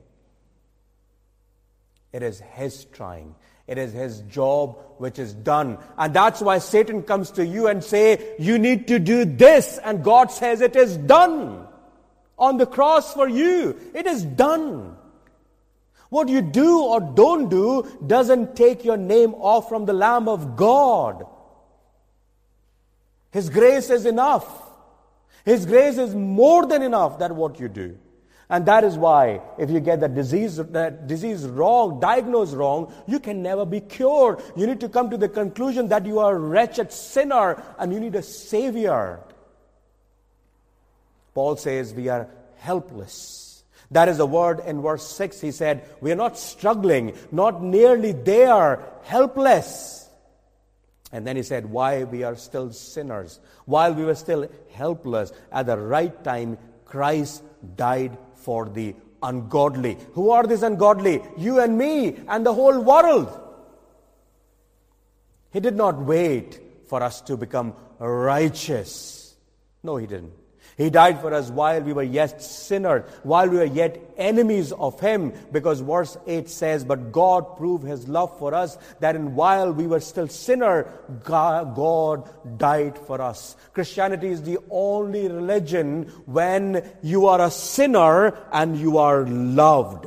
It is his trying. It is his job which is done. And that's why Satan comes to you and say, you need to do this. And God says it is done. On the cross for you. It is done. What you do or don't do doesn't take your name off from the Lamb of God. His grace is enough. His grace is more than enough than what you do. And that is why if you get the disease wrong, diagnosed wrong, you can never be cured. You need to come to the conclusion that you are a wretched sinner and you need a Savior. Paul says we are helpless. That is the word in verse 6. He said, we are not struggling, not nearly there, helpless. And then he said, why we are still sinners. While we were still helpless, at the right time, Christ died for the ungodly. Who are these ungodly? You and me and the whole world. He did not wait for us to become righteous. No, he didn't. He died for us while we were yet sinners, while we were yet enemies of Him. Because verse 8 says, but God proved His love for us, that while we were still sinners, God died for us. Christianity is the only religion when you are a sinner and you are loved.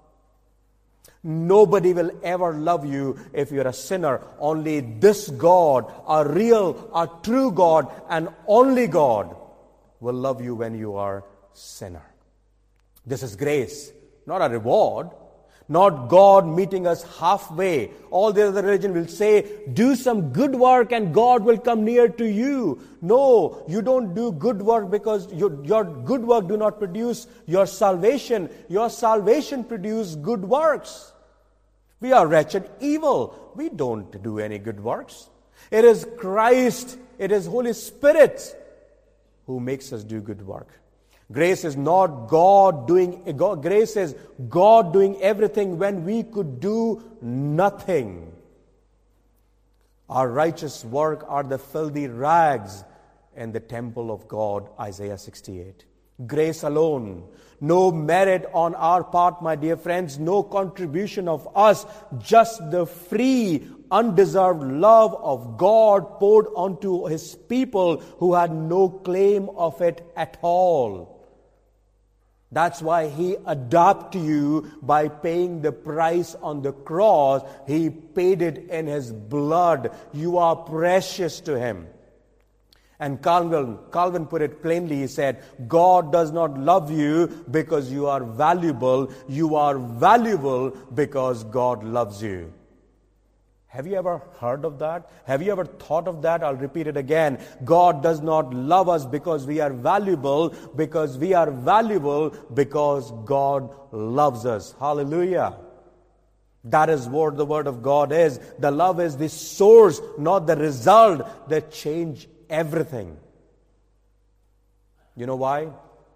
Nobody will ever love you if you're a sinner. Only this God, a real, a true God, and only God will love you when you are sinner. This is grace, not a reward. Not God meeting us halfway. All the other religion will say, do some good work and God will come near to you. No, you don't do good work because your good work do not produce your salvation. Your salvation produces good works. We are wretched evil. We don't do any good works. It is Christ, it is Holy Spirit who makes us do good work. Grace is not grace is God doing everything when we could do nothing. Our righteous work are the filthy rags in the temple of God, Isaiah 68. Grace alone. No merit on our part, my dear friends. No contribution of us. Just the free, undeserved love of God poured onto His people who had no claim of it at all. That's why He adopted you by paying the price on the cross. He paid it in His blood. You are precious to Him. And Calvin put it plainly. He said, God does not love you because you are valuable. You are valuable because God loves you. Have you ever heard of that? Have you ever thought of that? I'll repeat it again. God does not love us because we are valuable, because we are valuable because God loves us. Hallelujah. That is what the Word of God is. The love is the source, not the result that change everything. You know why?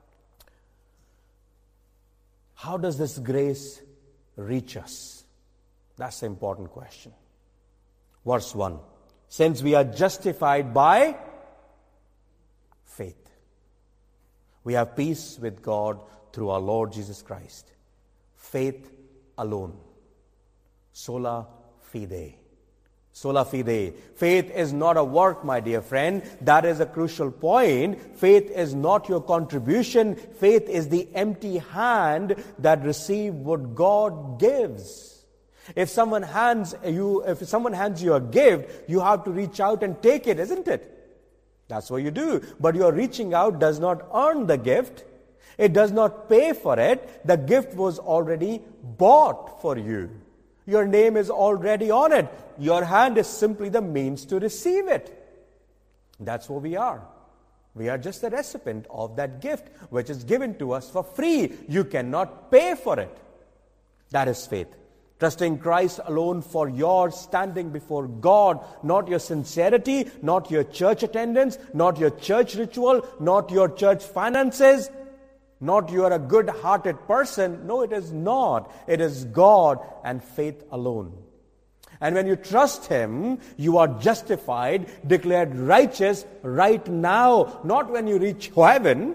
How does this grace reach us? That's the important question. Verse 1. Since we are justified by faith, we have peace with God through our Lord Jesus Christ. Faith alone. Sola fide. Sola fide. Faith is not a work, my dear friend. That is a crucial point. Faith is not your contribution. Faith is the empty hand that receives what God gives. If someone hands you a gift, you have to reach out and take it, isn't it? That's what you do. But your reaching out does not earn the gift. It does not pay for it. The gift was already bought for you. Your name is already on it. Your hand is simply the means to receive it. That's what we are. We are just the recipient of that gift, which is given to us for free. You cannot pay for it. That is faith. Trusting Christ alone for your standing before God, not your sincerity, not your church attendance, not your church ritual, not your church finances, not you are a good-hearted person. No, it is not. It is God and faith alone. And when you trust Him, you are justified, declared righteous right now, not when you reach heaven.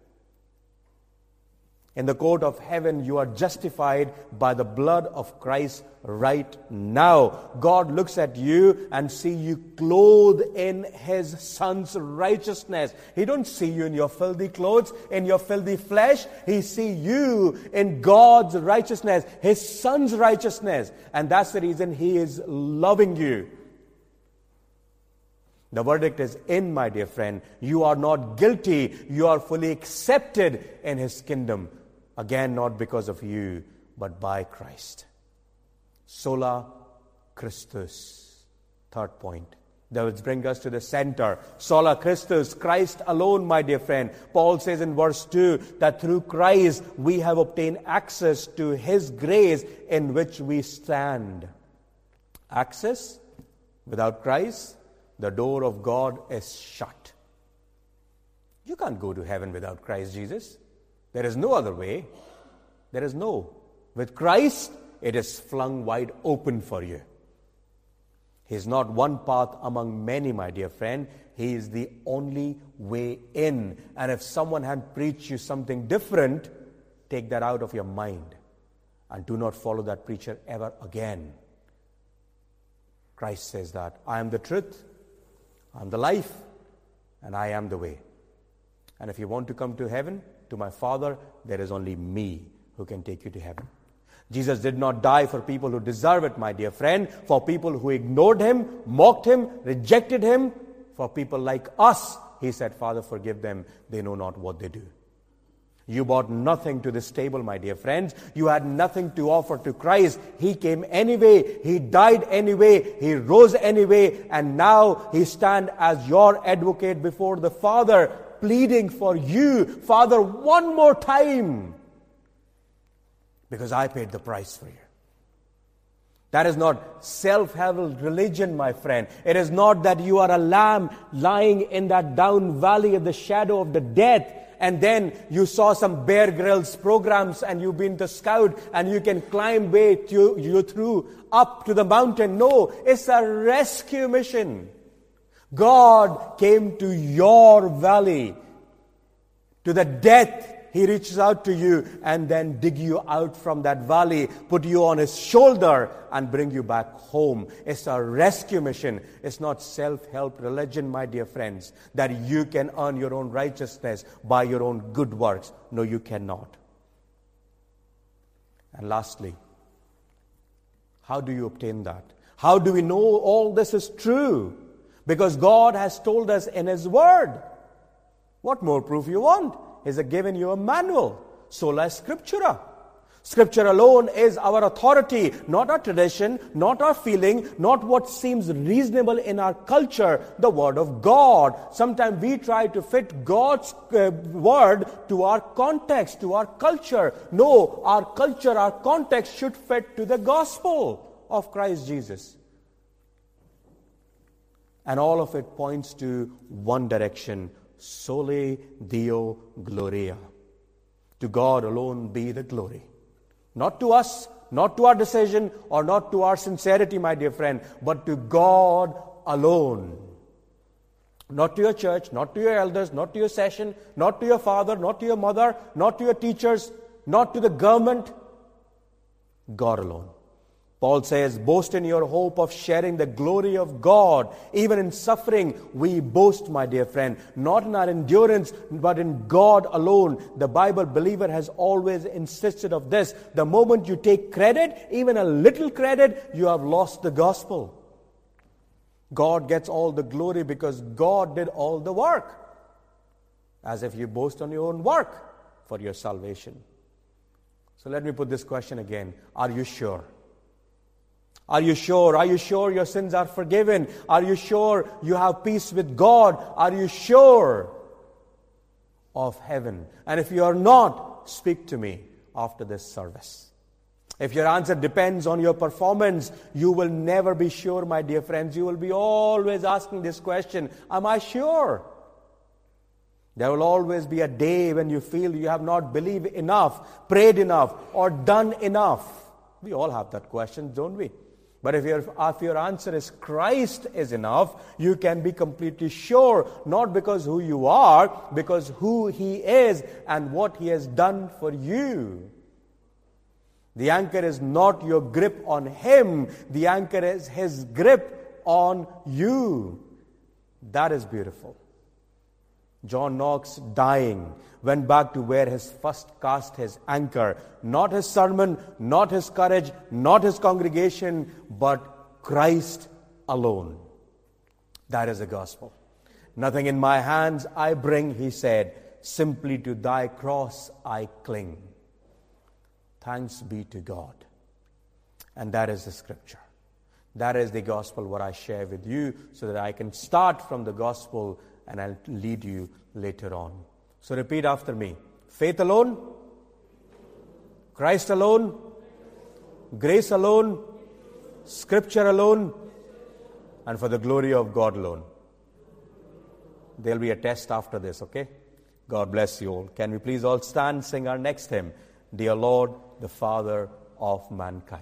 In the court of heaven, you are justified by the blood of Christ right now. God looks at you and see you clothed in His Son's righteousness. He don't see you in your filthy clothes, in your filthy flesh. He sees you in God's righteousness, His Son's righteousness. And that's the reason He is loving you. The verdict is in, my dear friend. You are not guilty. You are fully accepted in His kingdom. Again, not because of you, but by Christ. Sola Christus. Third point. That will bring us to the center. Sola Christus, Christ alone, my dear friend. Paul says in verse 2 that through Christ we have obtained access to His grace in which we stand. Access? Without Christ, the door of God is shut. You can't go to heaven without Christ Jesus. There is no other way. There is no. With Christ, it is flung wide open for you. He is not one path among many, my dear friend. He is the only way in. And if someone had preached you something different, take that out of your mind and do not follow that preacher ever again. Christ says that, I am the truth, I am the life, and I am the way. And if you want to come to heaven, to my Father, there is only me who can take you to heaven. Jesus did not die for people who deserve it, my dear friend, for people who ignored Him, mocked Him, rejected Him, for people like us. He said, Father, forgive them, they know not what they do. You brought nothing to this table, my dear friends. You had nothing to offer to Christ. He came anyway. He died anyway. He rose anyway. And now He stands as your advocate before the Father, pleading for you, Father, one more time, because I paid the price for you. That is not self-help religion, my friend. It is not that you are a lamb lying in that down valley of the shadow of the death, and then you saw some Bear Grylls programs and you've been to Scout and you can climb way you through up to the mountain. No, it's a rescue mission. God came to your valley, to the death. He reaches out to you and then dig you out from that valley, put you on His shoulder and bring you back home. It's a rescue mission. It's not self-help religion, my dear friends, that you can earn your own righteousness by your own good works. No, you cannot. And lastly, how do you obtain that? How do we know all this is true? Because God has told us in His Word. What more proof you want? He's given you a manual. Sola Scriptura. Scripture alone is our authority, not our tradition, not our feeling, not what seems reasonable in our culture, the Word of God. Sometimes we try to fit God's Word to our context, to our culture. No, our culture, our context should fit to the gospel of Christ Jesus. And all of it points to one direction, Sole Deo Gloria. To God alone be the glory. Not to us, not to our decision, or not to our sincerity, my dear friend, but to God alone. Not to your church, not to your elders, not to your session, not to your father, not to your mother, not to your teachers, not to the government. God alone. Paul says, boast in your hope of sharing the glory of God. Even in suffering, we boast, my dear friend, not in our endurance, but in God alone. The Bible believer has always insisted of this. The moment you take credit, even a little credit, you have lost the gospel. God gets all the glory because God did all the work. As if you boast on your own work for your salvation. So let me put this question again. Are you sure? Are you sure? Are you sure your sins are forgiven? Are you sure you have peace with God? Are you sure of heaven? And if you are not, speak to me after this service. If your answer depends on your performance, you will never be sure, my dear friends. You will be always asking this question, am I sure? There will always be a day when you feel you have not believed enough, prayed enough, or done enough. We all have that question, don't we? But if your answer is Christ is enough, you can be completely sure, not because who you are, because who He is and what He has done for you. The anchor is not your grip on Him. The anchor is His grip on you. That is beautiful. John Knox, dying, went back to where he first cast his anchor. Not his sermon, not his courage, not his congregation, but Christ alone. That is the gospel. Nothing in my hands I bring, he said, simply to thy cross I cling. Thanks be to God. And that is the scripture. That is the gospel what I share with you so that I can start from the gospel and I'll lead you later on. So repeat after me. Faith alone, Christ alone, grace alone, Scripture alone, and for the glory of God alone. There'll be a test after this, okay? God bless you all. Can we please all stand, sing our next hymn, Dear Lord, the Father of Mankind.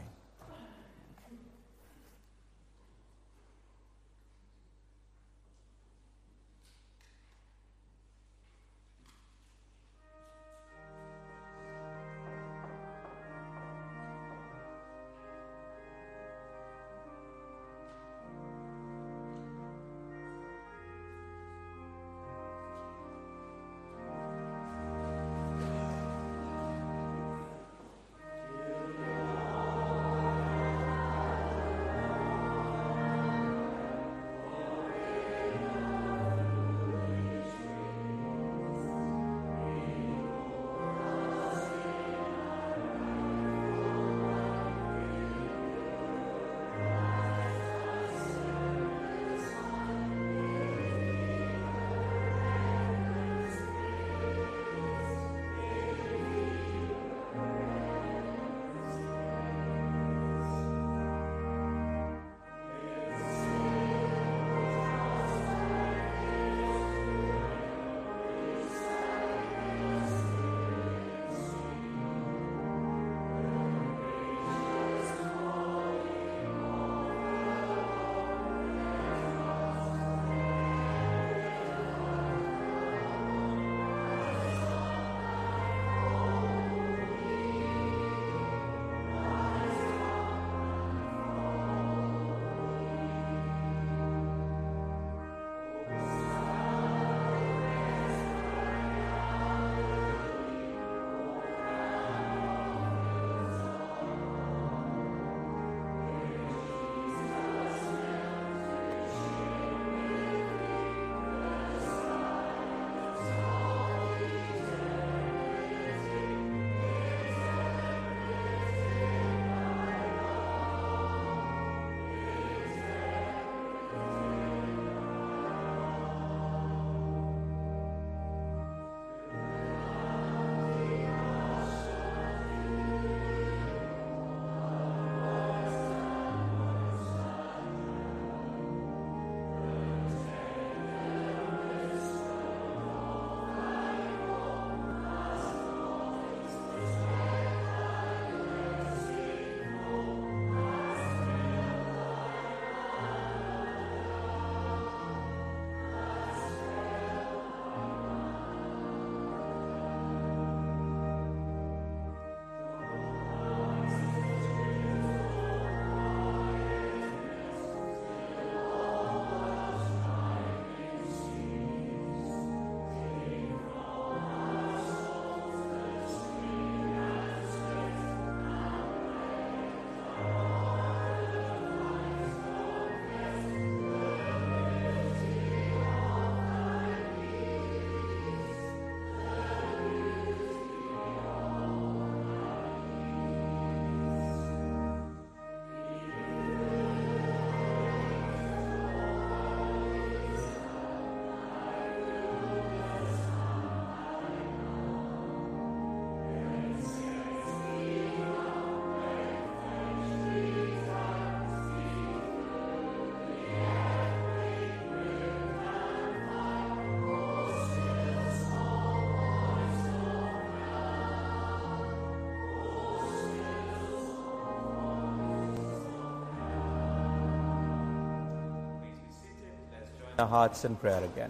Our hearts in prayer again.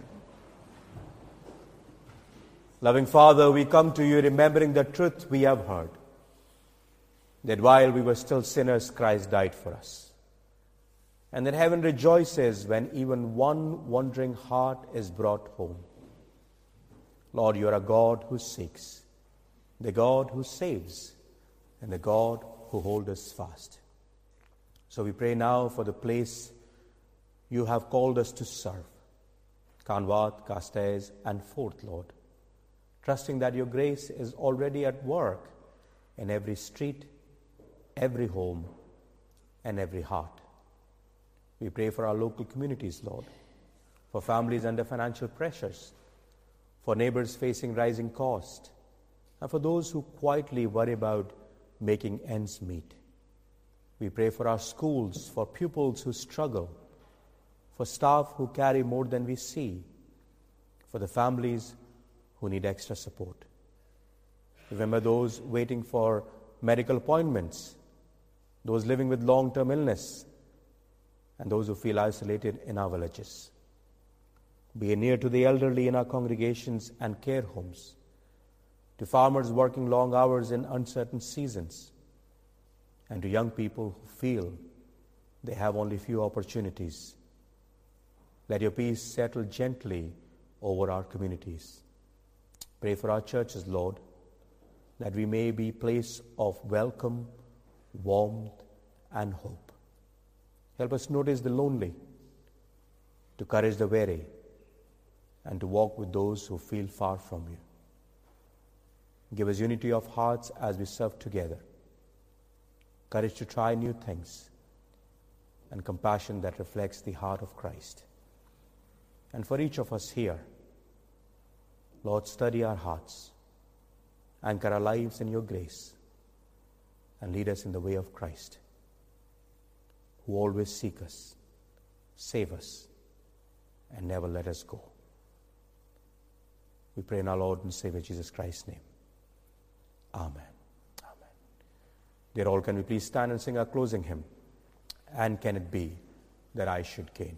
Loving Father, we come to you remembering the truth we have heard, that while we were still sinners, Christ died for us. And that heaven rejoices when even one wandering heart is brought home. Lord, you are a God who seeks, the God who saves, and the God who holds us fast. So we pray now for the place you have called us to serve, Kanwat, Castaiz, and Fort, Lord, trusting that your grace is already at work in every street, every home, and every heart. We pray for our local communities, Lord, for families under financial pressures, for neighbors facing rising cost, and for those who quietly worry about making ends meet. We pray for our schools, for pupils who struggle, for staff who carry more than we see, for the families who need extra support. Remember those waiting for medical appointments, those living with long-term illness, and those who feel isolated in our villages. Be near to the elderly in our congregations and care homes, to farmers working long hours in uncertain seasons, and to young people who feel they have only few opportunities. Let your peace settle gently over our communities. Pray for our churches, Lord, that we may be a place of welcome, warmth, and hope. Help us notice the lonely, to encourage the weary, and to walk with those who feel far from you. Give us unity of hearts as we serve together, courage to try new things, and compassion that reflects the heart of Christ. And for each of us here, Lord, study our hearts, anchor our lives in your grace, and lead us in the way of Christ, who always seek us, save us, and never let us go. We pray in our Lord and Savior Jesus Christ's name. Amen. Amen. Dear all, can we please stand and sing our closing hymn? And can it be that I should gain?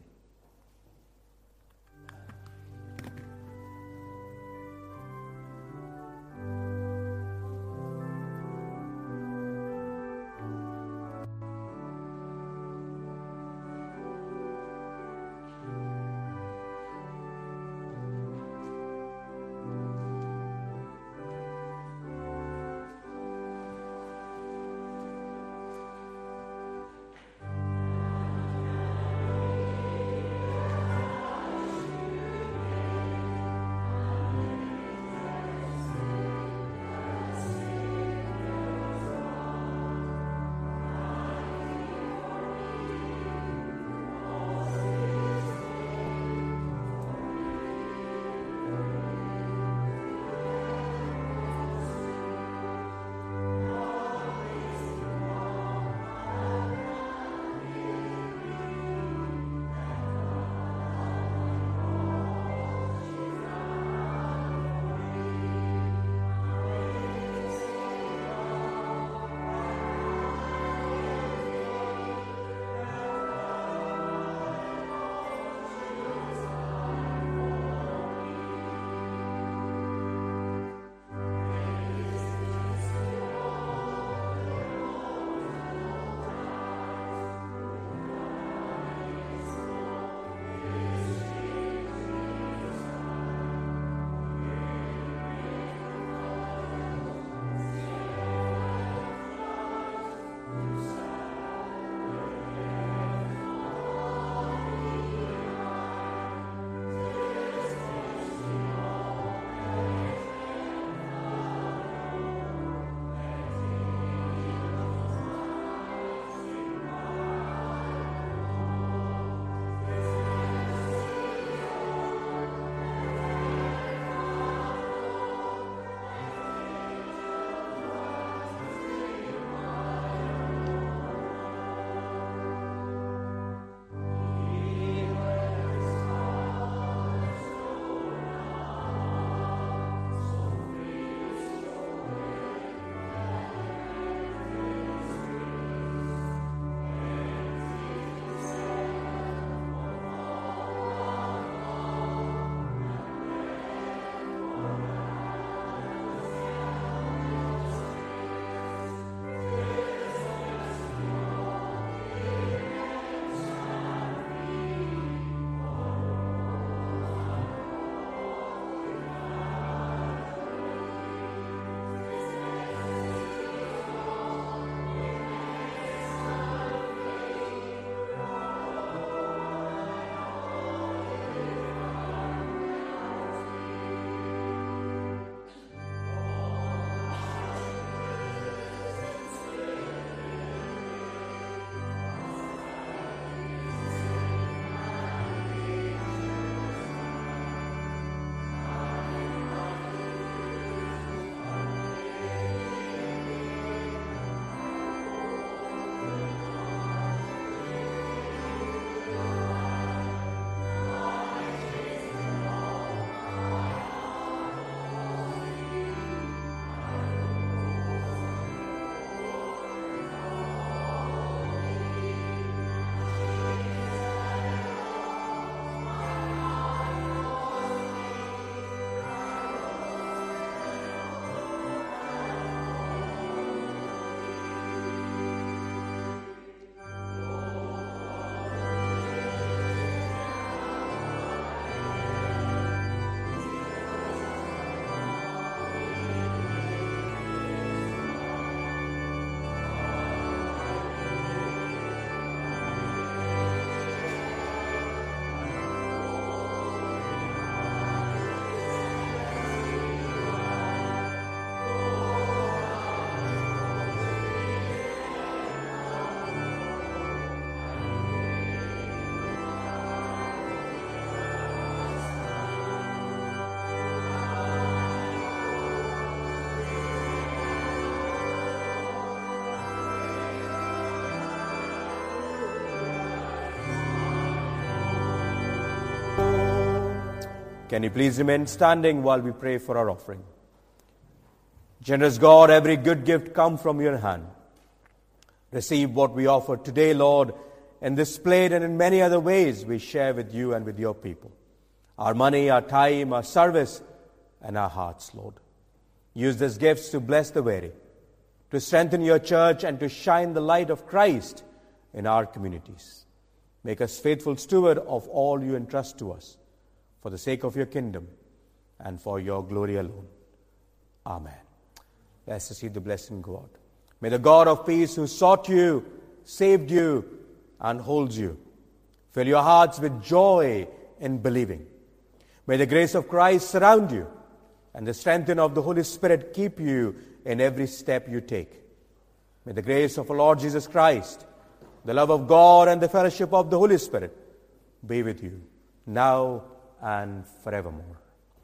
Can you please remain standing while we pray for our offering? Generous God, every good gift come from your hand. Receive what we offer today, Lord, in this plate and in many other ways we share with you and with your people. Our money, our time, our service, and our hearts, Lord. Use these gifts to bless the weary, to strengthen your church, and to shine the light of Christ in our communities. Make us faithful steward of all you entrust to us, for the sake of your kingdom and for your glory alone. Amen. Let's receive the blessing of God. May the God of peace, who sought you, saved you, and holds you, fill your hearts with joy in believing. May the grace of Christ surround you, and the strength of the Holy Spirit keep you in every step you take. May the grace of our Lord Jesus Christ, the love of God, and the fellowship of the Holy Spirit be with you now and forevermore.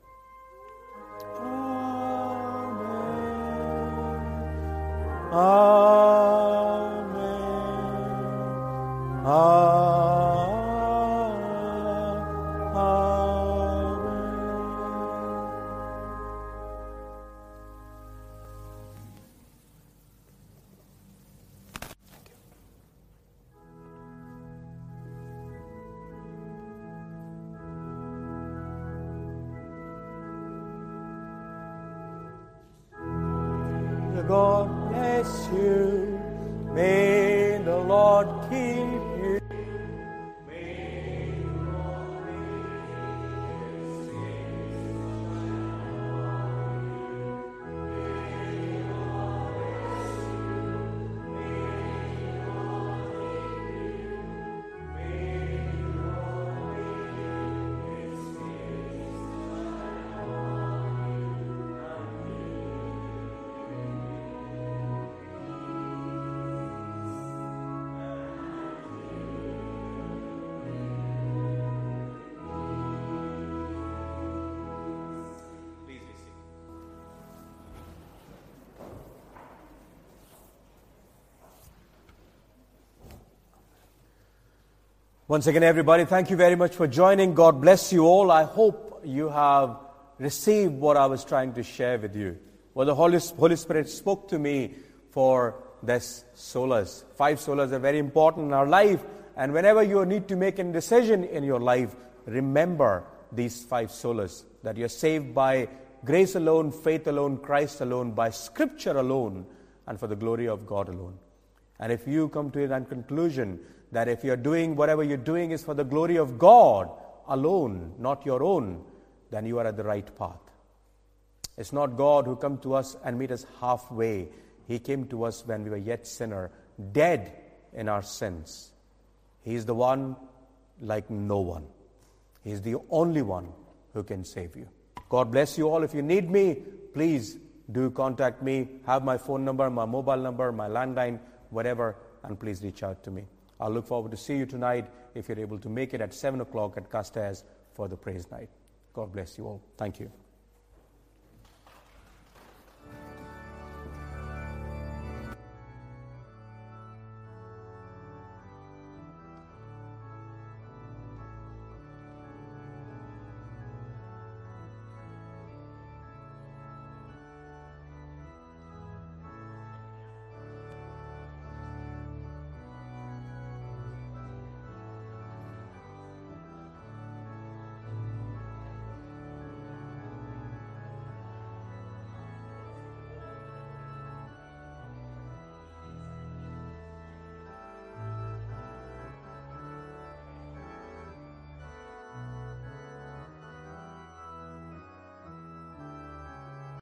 Amen. Amen. God bless you. May the Lord keep you. May the Lord make his face shine on you. May the Lord bless you. May the Lord keep you. May the Lord make his face shine on you and you. Once again, everybody, thank you very much for joining. God bless you all. I hope you have received what I was trying to share with you. What the Holy Spirit spoke to me for this solas. 5 solas are very important in our life. And whenever you need to make a decision in your life, remember these 5 solas. That you're saved by grace alone, faith alone, Christ alone, by Scripture alone, and for the glory of God alone. And if you come to that conclusion, that if you're doing whatever you're doing is for the glory of God alone, not your own, then you are at the right path. It's not God who come to us and meet us halfway. He came to us when we were yet sinner, dead in our sins. He is the one like no one. He is the only one who can save you. God bless you all. If you need me, please do contact me. Have my phone number, my mobile number, my landline, whatever, and please reach out to me. I'll look forward to see you tonight if you're able to make it at 7 o'clock at Castes for the praise night. God bless you all. Thank you.